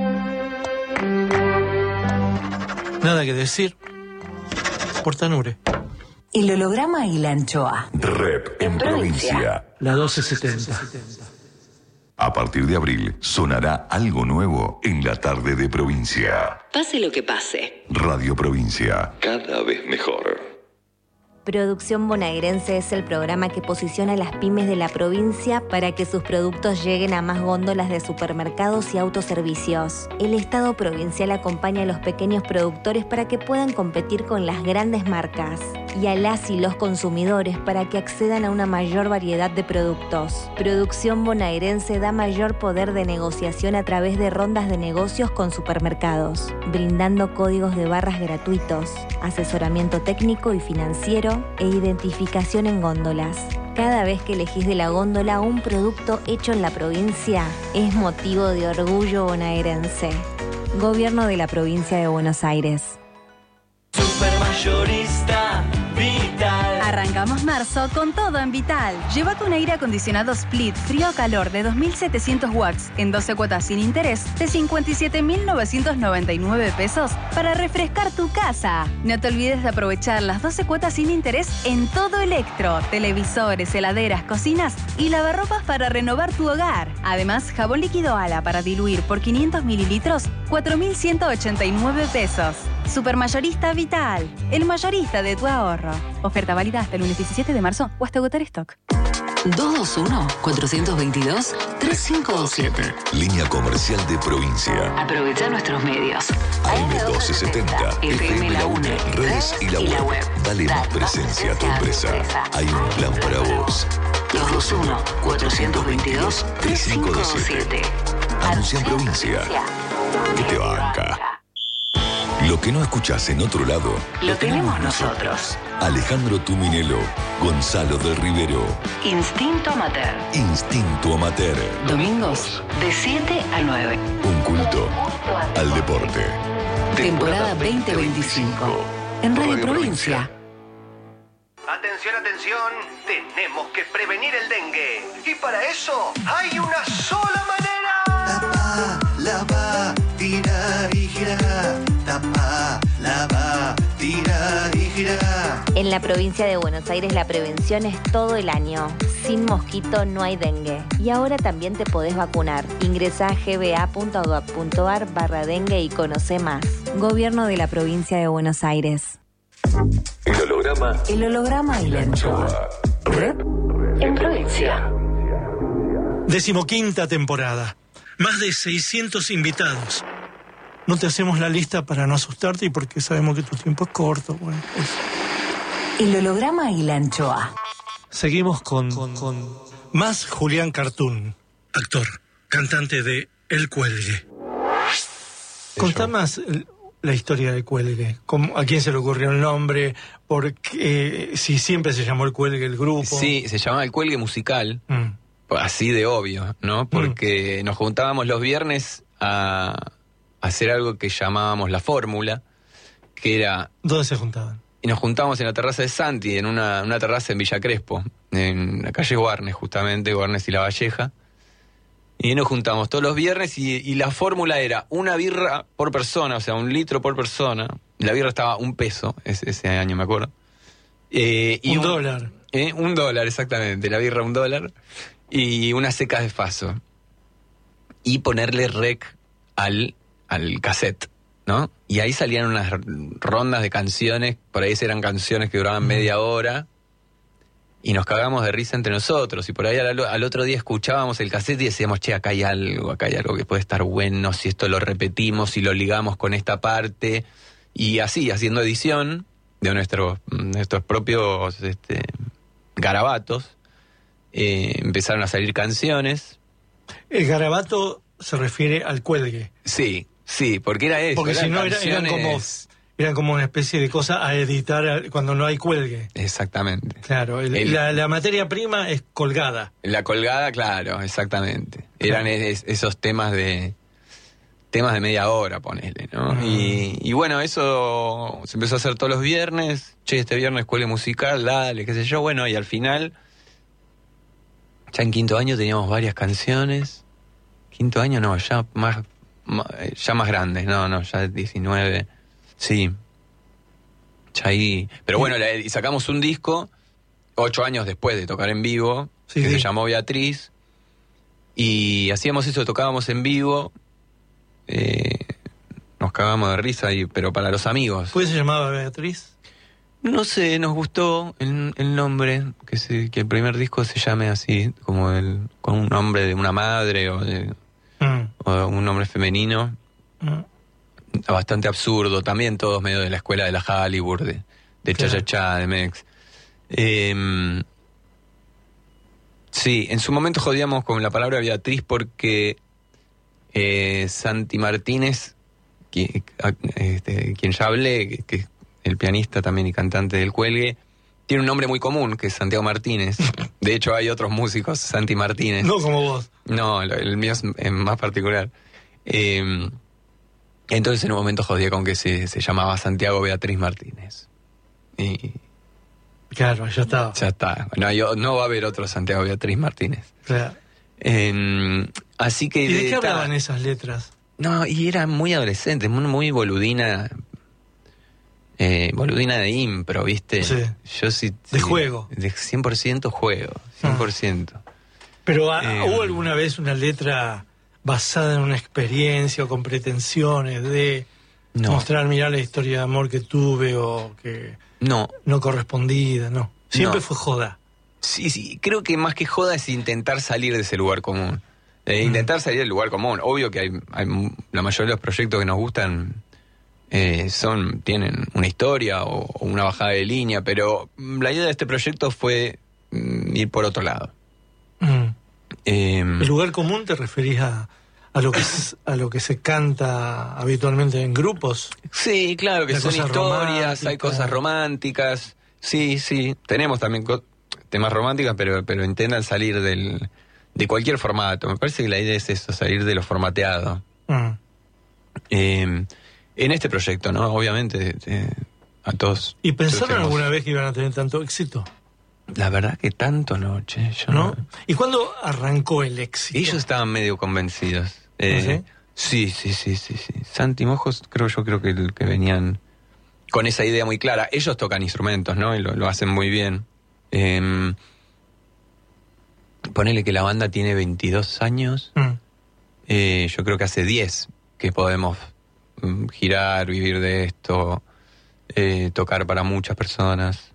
Nada que decir. Portanure.
El holograma y la anchoa.
Rep en provincia.
La doce setenta.
A partir de abril sonará algo nuevo en la tarde de provincia.
Pase lo que pase.
Radio Provincia, cada vez mejor.
Producción Bonaerense es el programa que posiciona a las pymes de la provincia para que sus productos lleguen a más góndolas de supermercados y autoservicios. El Estado provincial acompaña a los pequeños productores para que puedan competir con las grandes marcas y a las y los consumidores para que accedan a una mayor variedad de productos. Producción Bonaerense da mayor poder de negociación a través de rondas de negocios con supermercados, brindando códigos de barras gratuitos, asesoramiento técnico y financiero e identificación en góndolas. Cada vez que elegís de la góndola un producto hecho en la provincia, es motivo de orgullo bonaerense. Gobierno de la Provincia de Buenos Aires.
Supermayorista Vital.
Arrancamos marzo con todo en Vital. Llévate un aire acondicionado Split frío-calor de dos mil setecientos watts en doce cuotas sin interés de cincuenta y siete mil novecientos noventa y nueve pesos para refrescar tu casa. No te olvides de aprovechar las doce cuotas sin interés en todo electro, televisores, heladeras, cocinas y lavarropas para renovar tu hogar. Además, jabón líquido Ala para diluir por quinientos mililitros, cuatro mil ciento ochenta y nueve pesos. Supermayorista Vital, el mayorista de tu ahorro. Oferta válida hasta el lunes diecisiete de marzo o hasta agotar stock.
dos dos uno, cuatro dos dos, tres cinco dos siete.
Línea comercial de provincia.
Aprovecha nuestros medios.
A M doce setenta, F M La UNE, redes y la web. Dale más presencia a tu empresa. Hay un plan para vos.
dos dos uno, cuatro dos dos, tres cinco dos siete.
Anuncia en provincia. ¿Qué te banca? Lo que no escuchás en otro lado,
lo tenemos nosotros.
Alejandro Tuminelo, Gonzalo del Rivero.
Instinto Amateur.
Instinto Amateur.
Domingos de siete a nueve.
Un culto al deporte.
Temporada veinte veinticinco. En Radio Provincia.
Atención, atención, tenemos que prevenir el dengue. Y para eso hay una sola manera.
Tapa, lava, tirar y girar. Tapa, lava, tirar y girar.
En la provincia de Buenos Aires la prevención es todo el año. Sin mosquito no hay dengue. Y ahora también te podés vacunar. Ingresá a g b a punto gov punto a r barra dengue y conoce más. Gobierno de la provincia de Buenos Aires.
El holograma.
El holograma y la anchoa. Rep en provincia.
Decimoquinta temporada. más de seiscientos invitados. No te hacemos la lista para no asustarte y porque sabemos que tu tiempo es corto. Bueno, pues.
El holograma y la anchoa.
Seguimos con, con, con más Julián Cartoon, actor, cantante de El Cuelgue. Contá más la historia del Cuelgue. ¿Cómo, ¿A quién se le ocurrió el nombre? ¿Por qué, si siempre se llamó El Cuelgue el grupo?
Sí, se llamaba El Cuelgue Musical.
Mm.
Así de obvio, ¿no? Porque mm. nos juntábamos los viernes a hacer algo que llamábamos La Fórmula, que era...
¿Dónde se juntaban?
Y nos juntábamos en la terraza de Santi, en una, una terraza en Villa Crespo, en la calle Guarnes, justamente, Guarnes y La Valleja. Y nos juntamos todos los viernes y, y la fórmula era una birra por persona, o sea, un litro por persona. La birra estaba un peso ese, ese año, me acuerdo. Eh, y
un, un dólar.
Eh, un dólar, exactamente. La birra un dólar. Y unas secas de faso. Y ponerle rec al, al cassette, ¿no? Y ahí salían unas rondas de canciones, por ahí eran canciones que duraban media hora, y nos cagamos de risa entre nosotros, y por ahí al, al otro día escuchábamos el cassette y decíamos, che, acá hay algo, acá hay algo que puede estar bueno, si esto lo repetimos, si lo ligamos con esta parte, y así, haciendo edición de nuestros, nuestros propios este, garabatos, eh, empezaron a salir canciones.
El garabato se refiere al cuelgue.
Sí. Sí, porque era eso.
Porque
eran
si no
canciones...
eran como eran como una especie de cosa a editar cuando no hay cuelgue.
Exactamente.
Claro, el,
el...
La, la materia prima es colgada.
La colgada, claro, exactamente. Eran claro. es, esos temas de temas de media hora, ponele, ¿no? Mm. Y, y bueno, eso se empezó a hacer todos los viernes. Che, este viernes cuelgue musical, dale, qué sé yo. Bueno, y al final, ya en quinto año teníamos varias canciones. Quinto año no, ya más... ya más grandes, no, no, ya diecinueve, sí, ya ahí, pero bueno, la, y sacamos un disco ocho años después de tocar en vivo,
sí,
que
sí.
se llamó Beatriz, y hacíamos eso, tocábamos en vivo, eh, nos cagábamos de risa, y, pero para los amigos.
¿Por qué se llamaba Beatriz?
No sé, nos gustó el, el nombre, que, se, que el primer disco se llame así, como el, con un nombre de una madre o de... Mm. o un nombre femenino, mm. bastante absurdo, también todos medio de la escuela de la Hollywood, de, de claro. Cha-Cha-Cha, de Mex. Eh, sí, en su momento jodíamos con la palabra Beatriz porque eh, Santi Martínez, que, este, quien ya hablé, que es el pianista también y cantante del Cuelgue, tiene un nombre muy común, que es Santiago Martínez. De hecho, hay otros músicos, Santi Martínez.
No como vos.
No, el mío es, es más particular. Eh, entonces, en un momento jodía con que se, se llamaba Santiago Beatriz Martínez. Y...
Claro, ya está.
Ya está. No, yo, no va a haber otro Santiago Beatriz Martínez.
Claro.
Eh, así que...
¿Y de qué hablaban esas letras?
No, y era muy adolescente, muy, muy boludina... Eh, boludina de impro, ¿viste?
Sí.
Yo sí,
de
sí,
juego.
De cien por ciento juego, cien por ciento. Ah.
Pero eh, ¿hubo alguna vez una letra basada en una experiencia o con pretensiones de no. mostrar, mirar la historia de amor que tuve o que
no,
no correspondida? No. Siempre
no.
fue joda.
Sí, sí, creo que más que joda es intentar salir de ese lugar común. Eh, mm. Intentar salir del lugar común. Obvio que hay, hay la mayoría de los proyectos que nos gustan... Eh, son tienen una historia o, o una bajada de línea, pero la idea de este proyecto fue mm, ir por otro lado.
Mm.
Eh,
¿El lugar común te referís a, a, lo que es, a lo que se canta habitualmente en grupos?
Sí, claro, que son historias, hay cosas románticas. Sí, sí, tenemos también co- temas románticas, pero, pero intentan salir del, de cualquier formato. Me parece que la idea es eso, salir de lo formateado.
Mm.
Eh, En este proyecto, ¿no? Obviamente, eh, a todos.
¿Y pensaron tenemos... alguna vez que iban a tener tanto éxito?
La verdad que tanto no, che. Yo
¿No?
no...
¿Y cuándo arrancó el éxito?
Ellos estaban medio convencidos. Eh, ¿Sí? sí, sí, sí, sí, sí. Santi Mojos, creo yo, creo que, que venían con esa idea muy clara. Ellos tocan instrumentos, ¿no? Y lo, lo hacen muy bien. Eh, ponele que la banda tiene veintidós años.
Mm.
Eh, yo creo que hace diez que podemos... girar, vivir de esto, eh, tocar para muchas personas.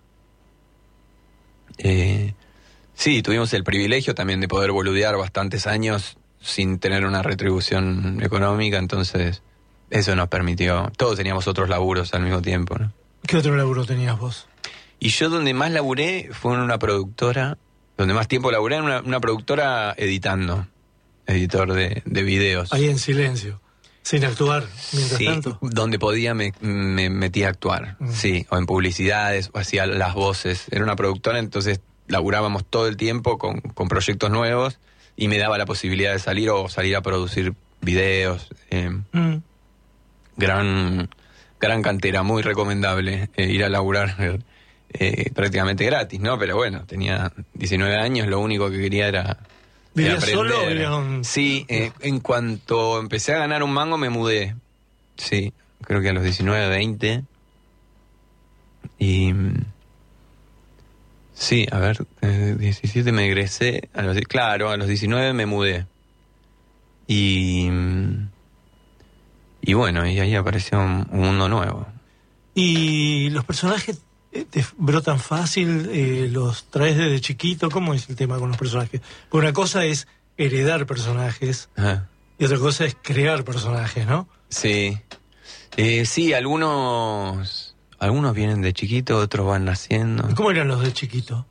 Eh, sí, tuvimos el privilegio también de poder boludear bastantes años sin tener una retribución económica, entonces eso nos permitió. Todos teníamos otros laburos al mismo tiempo, ¿no?
¿Qué otro laburo tenías vos?
Y yo donde más laburé fue en una productora, donde más tiempo laburé en una, una productora editando, editor de, de videos.
Ahí en silencio, sin actuar, mientras
sí,
tanto.
Donde podía me, me metía a actuar, mm. sí, o en publicidades, o hacía las voces. Era una productora, entonces laburábamos todo el tiempo con, con proyectos nuevos y me daba la posibilidad de salir o salir a producir videos. Eh, mm. Gran, gran cantera, muy recomendable eh, ir a laburar. Eh, prácticamente gratis, ¿no? Pero bueno, tenía diecinueve años, lo único que quería era, era aprender.
¿Solo o vivías un...
Sí, eh, en cuanto empecé a ganar un mango me mudé. Sí, creo que a los diecinueve, veinte. Y... Sí, a ver, eh, diecisiete me egresé, a los, claro, a los diecinueve me mudé. Y... Y bueno, y ahí apareció un, un mundo nuevo.
¿Y los personajes te brotan fácil? Eh, ¿Los traes desde chiquito? ¿Cómo es el tema con los personajes? Porque una cosa es heredar personajes. Ajá. Y otra cosa es crear personajes, ¿no?
Sí. Eh, sí, algunos algunos vienen de chiquito, otros van naciendo.
¿Y cómo eran los de chiquito?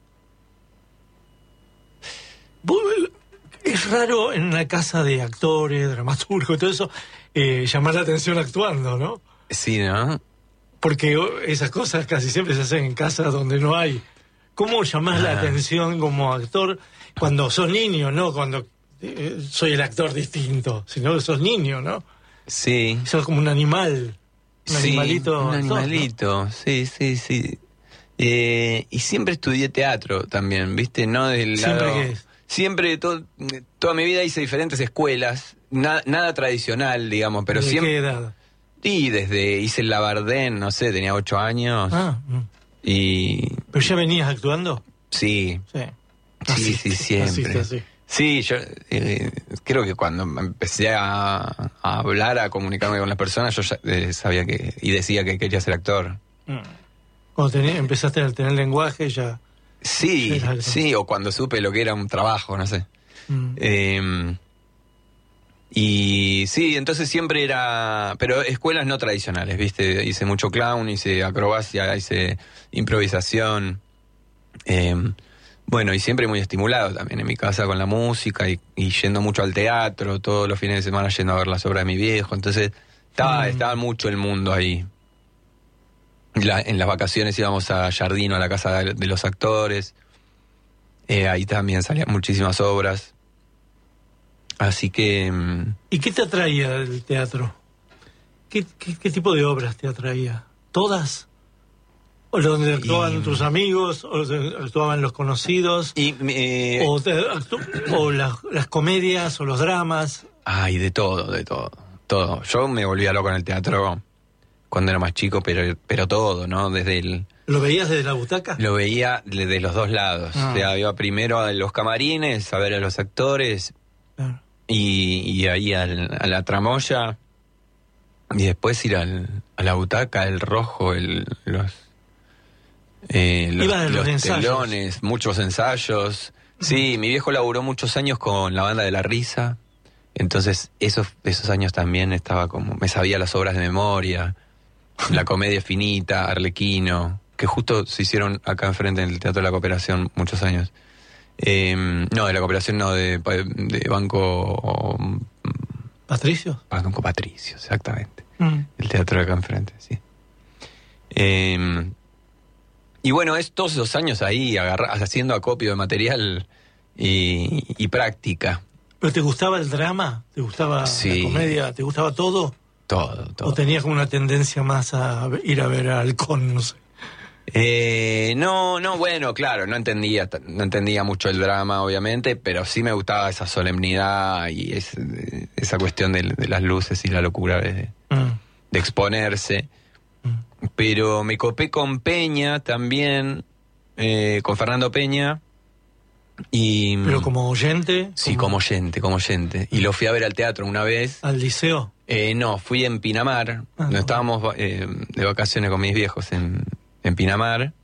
Es raro en una casa de actores, dramaturgos, todo eso, eh, llamar la atención actuando, ¿no?
Sí, ¿no?
Porque esas cosas casi siempre se hacen en casas donde no hay. ¿Cómo llamás ah. la atención como actor cuando sos niño, no cuando eh, soy el actor distinto, sino que sos niño, ¿no?
Sí.
Sos como un animal, un
sí,
animalito.
Un animalito, sos, ¿no? sí, sí, sí. Eh, y siempre estudié teatro también, ¿viste? No del
¿Siempre
lado...
qué es?
Siempre, to, toda mi vida hice diferentes escuelas, na, nada tradicional, digamos, pero
¿De
siempre...
qué edad?
Y desde hice el Labardén, no sé, tenía ocho años.
Ah,
y...
¿Pero ya venías actuando?
Sí.
Sí,
sí,
así,
sí, siempre.
Así, así.
Sí, yo eh, creo que cuando empecé a, a hablar, a comunicarme con las personas, yo ya eh, sabía que, y decía que quería ser actor.
Cuando tenés, empezaste a tener lenguaje ya...
Sí, sí, o cuando supe lo que era un trabajo, no sé. Mm. Eh, y sí, entonces siempre era... Pero escuelas no tradicionales, ¿viste? Hice mucho clown, hice acrobacia, hice improvisación. Eh, bueno, y siempre muy estimulado también en mi casa con la música y, y yendo mucho al teatro, todos los fines de semana yendo a ver las obras de mi viejo. Entonces estaba, mm. estaba mucho el mundo ahí. La, en las vacaciones íbamos a Jardino, a la casa de, de los actores. Eh, ahí también salían muchísimas obras. Así que...
¿Y qué te atraía del teatro? ¿Qué, qué, qué tipo de obras te atraía? ¿Todas? ¿O donde actuaban y... tus amigos? ¿O actuaban los conocidos?
Y, eh...
¿O, te, actu... ¿O las, las comedias o los dramas?
Ay, de todo, de todo. Todo. Yo me volvía loco en el teatro cuando era más chico, pero, pero todo, ¿no? Desde el...
¿Lo veías desde la butaca?
Lo veía de los dos lados. Ah. O sea, iba primero a los camarines a ver a los actores... Claro. Y, y ahí al, a la tramoya y después ir al, a la butaca, el rojo, el, los eh, los,
los, los ensayos.
telones, muchos ensayos. Sí, mi viejo laburó muchos años con la Banda de la Risa, entonces esos esos años también estaba como, me sabía las obras de memoria, la Comedia Finita, Arlequino, que justo se hicieron acá enfrente en el Teatro de la Cooperación muchos años. Eh, no, de la Cooperación no, de, de Banco...
¿Patricio?
Banco Patricio, exactamente.
Mm.
El teatro de acá enfrente, sí. Eh, y bueno, es todos esos años ahí agarra, haciendo acopio de material y, y práctica.
¿Pero te gustaba el drama? ¿Te gustaba
sí.
la comedia? ¿Te gustaba todo?
Todo, todo.
¿O tenías como una tendencia más a ir a ver a Halcón, no sé?
Eh, no, no, bueno, claro, no entendía, no entendía mucho el drama, obviamente, pero sí me gustaba esa solemnidad y es, esa cuestión de, de las luces y la locura de, mm. de exponerse. Mm. Pero me copé con Peña también, eh, con Fernando Peña. Y,
¿pero como oyente?
Sí, como oyente, como oyente. Y lo fui a ver al teatro una vez.
¿Al liceo?
Eh, no, fui en Pinamar, ah, donde no. estábamos eh, de vacaciones con mis viejos en... en Pinamar,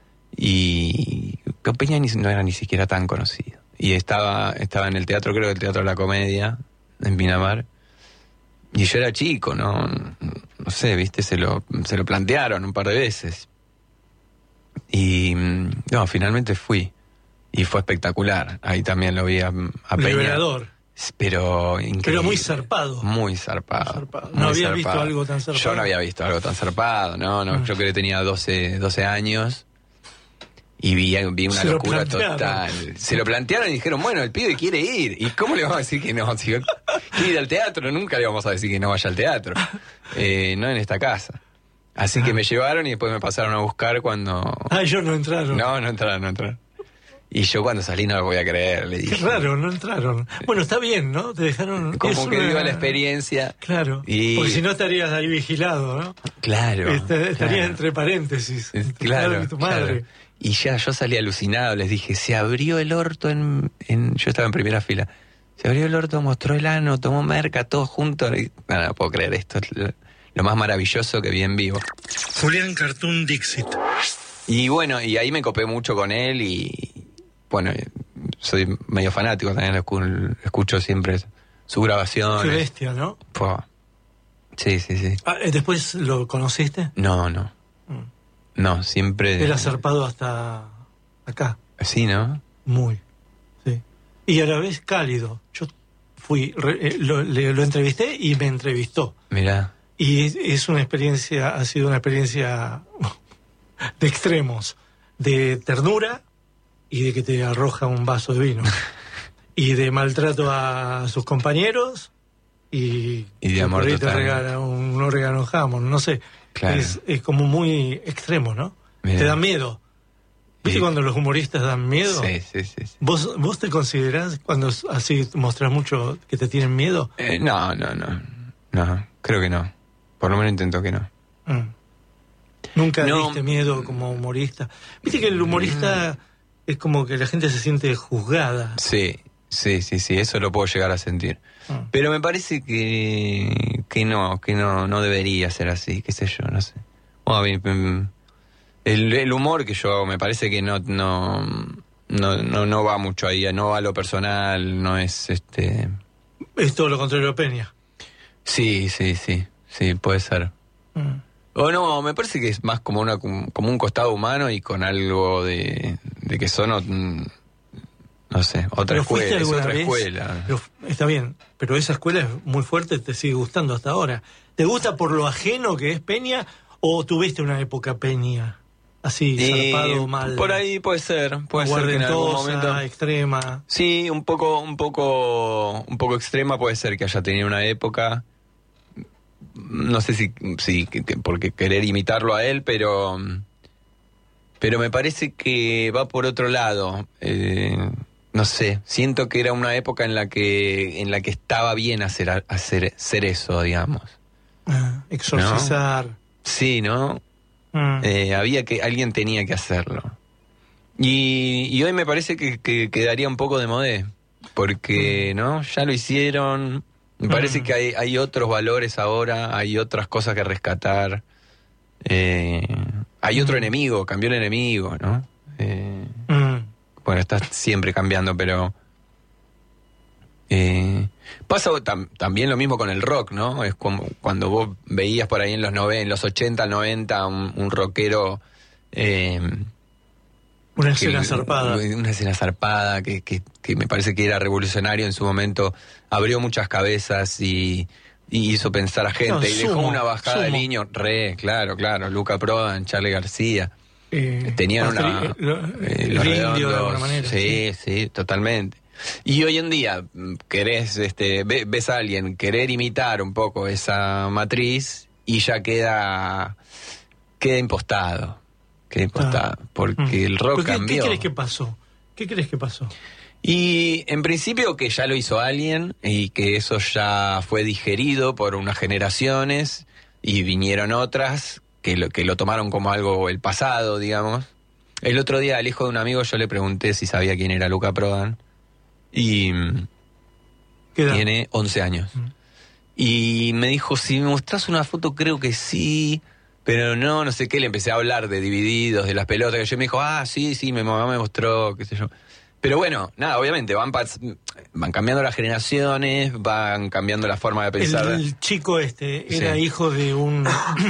y Peña ni, no era ni siquiera tan conocido. Y estaba estaba en el teatro, creo que el Teatro de la Comedia, en Pinamar. Y yo era chico, ¿no? No sé, viste, se lo, se lo plantearon un par de veces. Y no, finalmente fui. Y fue espectacular. Ahí también lo vi a, a Peña.
Liberador.
Pero increíble.
Pero muy zarpado.
Muy zarpado.
zarpado.
Muy
No había
zarpado.
visto algo tan zarpado.
Yo no había visto algo tan zarpado, no, no.
Mm.
Yo creo que tenía doce, doce años. Y vi, vi una
Se lo
locura
plantearon.
total. Se lo plantearon y dijeron, bueno, el pibe quiere ir. ¿Y cómo le vamos a decir que no? Si quiere ir al teatro, nunca le vamos a decir que no vaya al teatro. Eh, no en esta casa. Así que me llevaron y después me pasaron a buscar cuando...
Ah, ellos no entraron.
No, no entraron, no entraron. Y yo cuando salí no lo voy a creer, le dije.
Qué raro, no entraron. Bueno, está bien, ¿no? Te dejaron...
Como
es
que
una-
viva la experiencia.
Claro,
Y-
porque si no estarías ahí vigilado, ¿no?
Claro.
Este- estarías
claro.
entre paréntesis. Tu
Claro,
padre y tu madre.
claro. Y ya yo salí alucinado, les dije, se abrió el orto en, en... Yo estaba en primera fila. Se abrió el orto, mostró el ano, tomó merca, todos juntos. Y, no, no puedo creer, esto es lo, lo más maravilloso que vi en vivo.
Julián Cartoon Dixit.
Y bueno, y ahí me copé mucho con él y... Bueno, soy medio fanático también, lo escu- escucho siempre su grabación.
Qué bestia, ¿no?
Sí, sí, sí.
Ah, eh, ¿después lo conociste?
No, no.
Mm.
No, siempre...
Era zarpado hasta acá.
Sí, ¿no?
Muy. Sí. Y a la vez cálido. Yo fui, re- eh, lo, le- lo entrevisté y me entrevistó.
Mirá.
Y es, es una experiencia, ha sido una experiencia de extremos, de ternura y de que te arroja un vaso de vino. Y de maltrato a sus compañeros y,
Y de amor
por ahí te
total.
regala un orégano jamón, no sé.
Claro.
Es, es como muy extremo, ¿no?
Mirá.
Te da miedo. ¿Viste
Sí.
cuando los humoristas dan miedo?
Sí, sí, sí. sí.
¿Vos, ¿Vos te considerás cuando así mostrás mucho que te tienen miedo?
Eh, no, no, no. No, creo que no. Por lo menos intento que no.
Mm. ¿Nunca
No.
diste miedo como humorista? Viste que el humorista es como que la gente se siente juzgada.
Sí, sí, sí, sí, eso lo puedo llegar a sentir.
Mm.
Pero me parece que, que no, que no, no debería ser así, qué sé yo, no sé. Bueno, a mí, mm, el, el humor que yo hago me parece que no, no, no, no, no va mucho ahí, no va a lo personal, no es este...
Es todo lo contrario a Peña.
Sí, sí, sí, sí, puede ser.
Mm.
O no, me parece que es más como una como un costado humano y con algo de, de que son, ot- no sé, otra
¿Pero fuiste
escuela, es
alguna
otra
vez?
escuela.
Pero, está bien, pero esa escuela es muy fuerte, te sigue gustando hasta ahora. ¿Te gusta por lo ajeno que es Peña o tuviste una época Peña? Así,
Y
zarpado, mal.
por ahí puede ser, puede ser que en algún
guardentosa,
momento.
extrema.
Sí, un poco, un poco, un poco extrema puede ser que haya tenido una época. No sé si, si que- que- porque querer imitarlo a él, pero, pero me parece que va por otro lado. Eh, no sé, siento que era una época en la que, en la que estaba bien hacer, hacer, ser eso, digamos.
Ah, exorcizar.
Sí, ¿no?
Mm.
Eh, había que, alguien tenía que hacerlo. Y, y hoy me parece que, que quedaría un poco de modé, porque, ¿no? Ya lo hicieron. Me parece
Mm.
que hay, hay otros valores ahora, hay otras cosas que rescatar. Eh, hay otro enemigo, cambió el enemigo, ¿no? Eh,
Mm.
bueno, está siempre cambiando, pero... Eh, pasa tam- también lo mismo con el rock, ¿no? Es como cuando vos veías por ahí en los nove- en los ochenta, noventa, un, un rockero... Eh,
Una
que-
escena zarpada.
Una escena zarpada que, que, que me parece que era revolucionario en su momento. Abrió muchas cabezas y, y hizo pensar a gente.
No,
y dejó
sumo,
una bajada de
sumo.
niños. Re, claro, claro. Luca Prodan, Charlie García.
Eh,
Tenían
Pastri-
una...
eh, lo-
eh,
el
los
indio, de
redondos.
alguna manera.
Sí, sí, totalmente. Y hoy en día, mm, querés, este, ve- ves a alguien querer imitar un poco esa matriz y ya queda, queda impostado. Queda impostado. Porque el rock
¿Pero qué,
cambió.
¿Qué crees que pasó? ¿Qué crees que pasó?
Y en principio que ya lo hizo alguien y que eso ya fue digerido por unas generaciones y vinieron otras que lo, que lo tomaron como algo el pasado, digamos. El otro día al hijo de un amigo yo le pregunté si sabía quién era Luca Prodan y mm,
¿Qué edad?
tiene once años. Y me dijo, si me mostrás una foto creo que sí, pero no, no sé qué. Le empecé a hablar de Divididos, de las pelotas, que yo me dijo, ah, sí, sí, mi mamá me mostró, qué sé yo. Pero bueno, nada, obviamente, van, pas, van cambiando las generaciones, van cambiando la forma de pensar.
El, el chico este, ¿era
Sí.
hijo de un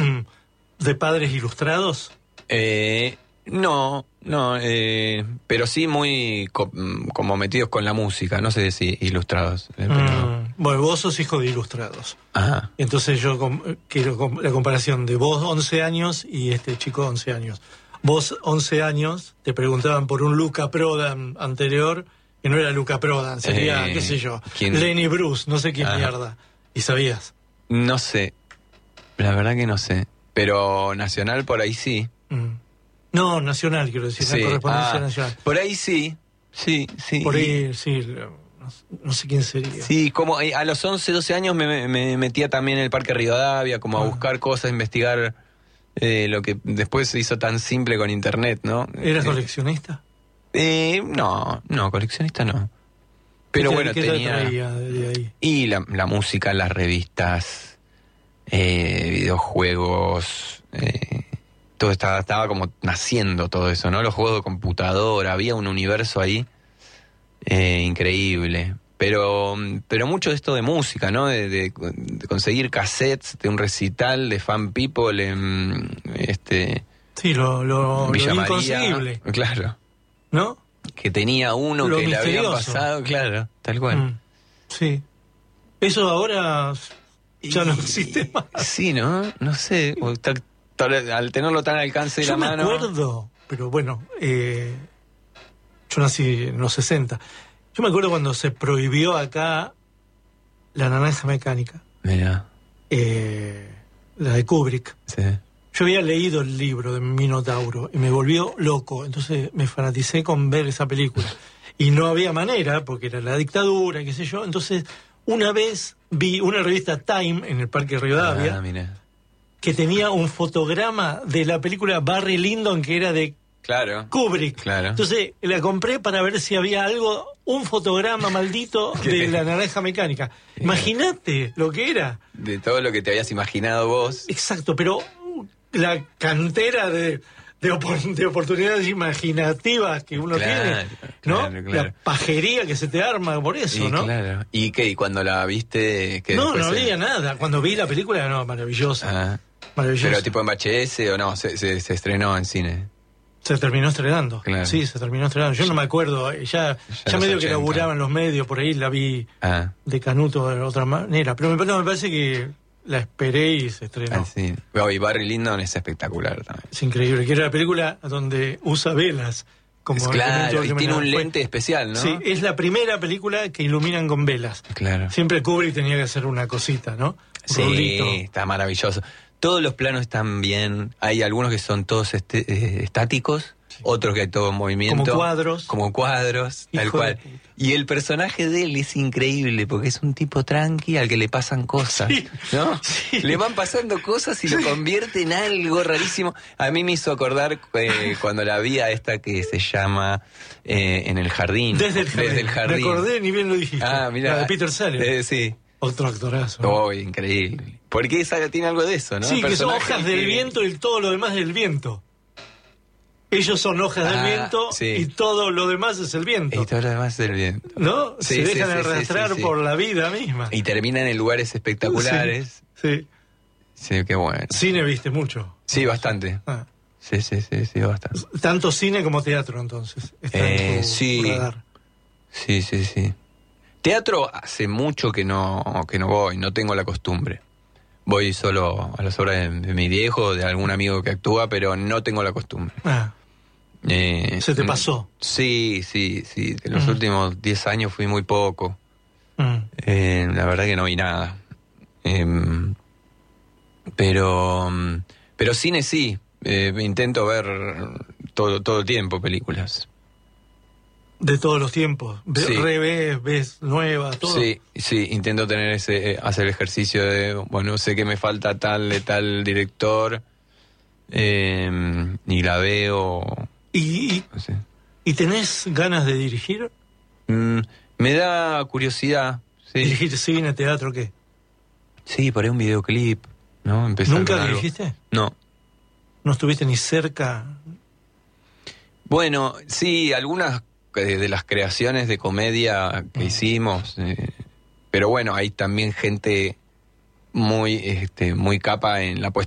de padres ilustrados?
Eh, no, no, eh, pero sí muy co- como metidos con la música, no sé si ilustrados. eh, pero-
Mm, bueno, vos sos hijo de ilustrados.
Ajá.
Entonces yo com- quiero com- la comparación de vos once años y este chico once años. Vos once años, te preguntaban por un Luca Prodan anterior, que no era Luca Prodan, sería,
Eh,
qué sé yo,
¿quién?
Lenny Bruce, no sé quién
Ajá.
mierda. ¿Y sabías?
No sé, la verdad que no sé, pero Nacional por ahí sí.
Mm. No, nacional, quiero decir,
Sí.
la correspondencia
Ah,
nacional.
por ahí sí, sí, sí.
Por ahí, sí, lo- no, no sé quién sería.
Sí, como eh, a los once, doce años me, me metía también en el Parque Rivadavia, como a
Ah.
buscar cosas, a investigar eh, lo que después se hizo tan simple con internet, ¿no?
¿Eras
Eh,
coleccionista?
eh, no, no, coleccionista no. Pero
¿Qué te-
bueno,
qué te
tenía...
atraía de ahí?
Y la, la música, las revistas, eh, videojuegos, eh, todo estaba, estaba como naciendo todo eso, ¿no? Los juegos de computadora, había un universo ahí eh, increíble. Pero, pero mucho de esto de música, ¿no? De, de- de conseguir cassettes de un recital de Fan People en este
Sí, lo, lo,
Villa
lo
María.
inconseguible,
Claro.
¿no?
Que tenía uno
Lo
que le habían
misterioso.
pasado, claro, tal cual.
Mm, sí. Eso ahora ya no existe más.
Sí, ¿no? No sé, o tal- tal- al tenerlo tan al alcance de
Yo
la
me
mano.
acuerdo, pero bueno, eh, yo nací en los sesenta. Yo me acuerdo cuando se prohibió acá La Naranja Mecánica,
Mira,
eh, la de Kubrick.
sí.
Yo había leído el libro de Minotauro y me volvió loco, entonces me fanaticé con ver esa película. Y no había manera, porque era la dictadura, qué sé yo. Entonces, una vez vi una revista Time en el Parque Rivadavia
Ah, mira.
que tenía un fotograma de la película Barry Lyndon que era de
Claro.
Kubrick.
Claro.
Entonces la compré para ver si había algo, un fotograma maldito de La Naranja Mecánica. Imagínate lo que era.
De todo lo que te habías imaginado vos.
Exacto, pero la cantera de, de, opor- de oportunidades imaginativas que uno
Claro,
tiene, ¿no?
claro, claro.
La pajería que se te arma por eso,
Y
¿no?
claro. ¿Y qué? ¿Y cuando la viste? ¿qué
No,
después
no
se-
había nada. Cuando vi la película, no, maravillosa.
Ah.
Maravillosa.
Pero tipo en V H S o no, se, se, se estrenó en cine.
Se terminó estrenando.
Claro.
Sí, se terminó estrenando. Yo no me acuerdo, eh, ya, ya,
los
medio que
ochenta.
laburaban los medios, por ahí la vi
Ah,
de Canuto de otra manera. Pero me, no, me parece que la esperé y se estrenó.
ah, sí. Oh, y Barry Lyndon es espectacular también.
Es increíble. Que era la película donde usa velas. Como
Es claro,
elemento
y tiene un
iluminador. Fue-
lente especial, ¿no?
Sí, es la primera película que iluminan con velas.
Claro.
Siempre Kubrick tenía que hacer una cosita, ¿no? Un
Sí,
rulito.
está maravilloso. Todos los planos están bien. Hay algunos que son todos este- eh, estáticos, otros que hay todo en movimiento.
Como cuadros.
Como cuadros, tal
Hijo de
cual. Y el personaje de él es increíble porque es un tipo tranqui al que le pasan cosas,
Sí,
¿no?
sí.
Le van pasando cosas y lo convierte en algo rarísimo. A mí me hizo acordar eh, cuando la vi a esta que se llama eh, En el jardín.
Desde el jardín.
Desde el jardín.
Me acordé, ni bien lo dijiste.
Ah, mira.
La de Peter Sellers.
Eh, sí.
Otro actorazo. ¿no?
Oh, increíble. Porque esa tiene algo de eso, ¿no?
Sí, que son
Personaje
hojas del
que-
viento y todo lo demás del viento. Ellos son hojas del
Ah,
viento
sí.
y todo lo demás es el viento.
Y todo lo demás es el viento.
¿No?
Sí,
Se
sí,
dejan
sí, sí,
arrastrar
sí, sí.
por la vida misma.
Y terminan en lugares espectaculares.
Sí.
Sí, qué bueno.
Cine viste mucho.
Sí, bastante.
Ah.
Sí, sí, sí, sí, bastante.
Tanto cine como teatro, entonces. Está
Eh,
en tu
sí.
radar.
Sí, sí, sí. Teatro hace mucho que no, que no voy, no tengo la costumbre. Voy solo a las obras de, de mi viejo, de algún amigo que actúa, pero no tengo la costumbre.
Ah,
Eh,
¿Se te
mm,
pasó?
Sí, sí, sí. De los
Ujú.
últimos diez años fui muy poco.
mm.
Eh, la verdad que no vi nada. Em, pero, mm, pero cine sí. Eh, intento ver todo, todo el tiempo películas.
De todos los tiempos. Ve-
Sí.
Revés, ves nuevas, todo.
Sí, sí, intento tener ese, eh, hacer el ejercicio de, bueno, sé que me falta tal de tal director, eh, y la veo,
¿Y, y,
no sé.
y tenés ganas de dirigir?
Mm, me da curiosidad, sí.
¿Dirigir cine, teatro, qué?
Sí, por ahí un videoclip, ¿no? Empezar
¿Nunca
con algo.
dirigiste?
No.
¿No estuviste ni cerca?
Bueno, sí, algunas de, de las creaciones de comedia que hicimos. Eh, pero bueno, hay también gente muy, este, muy capa en la puesta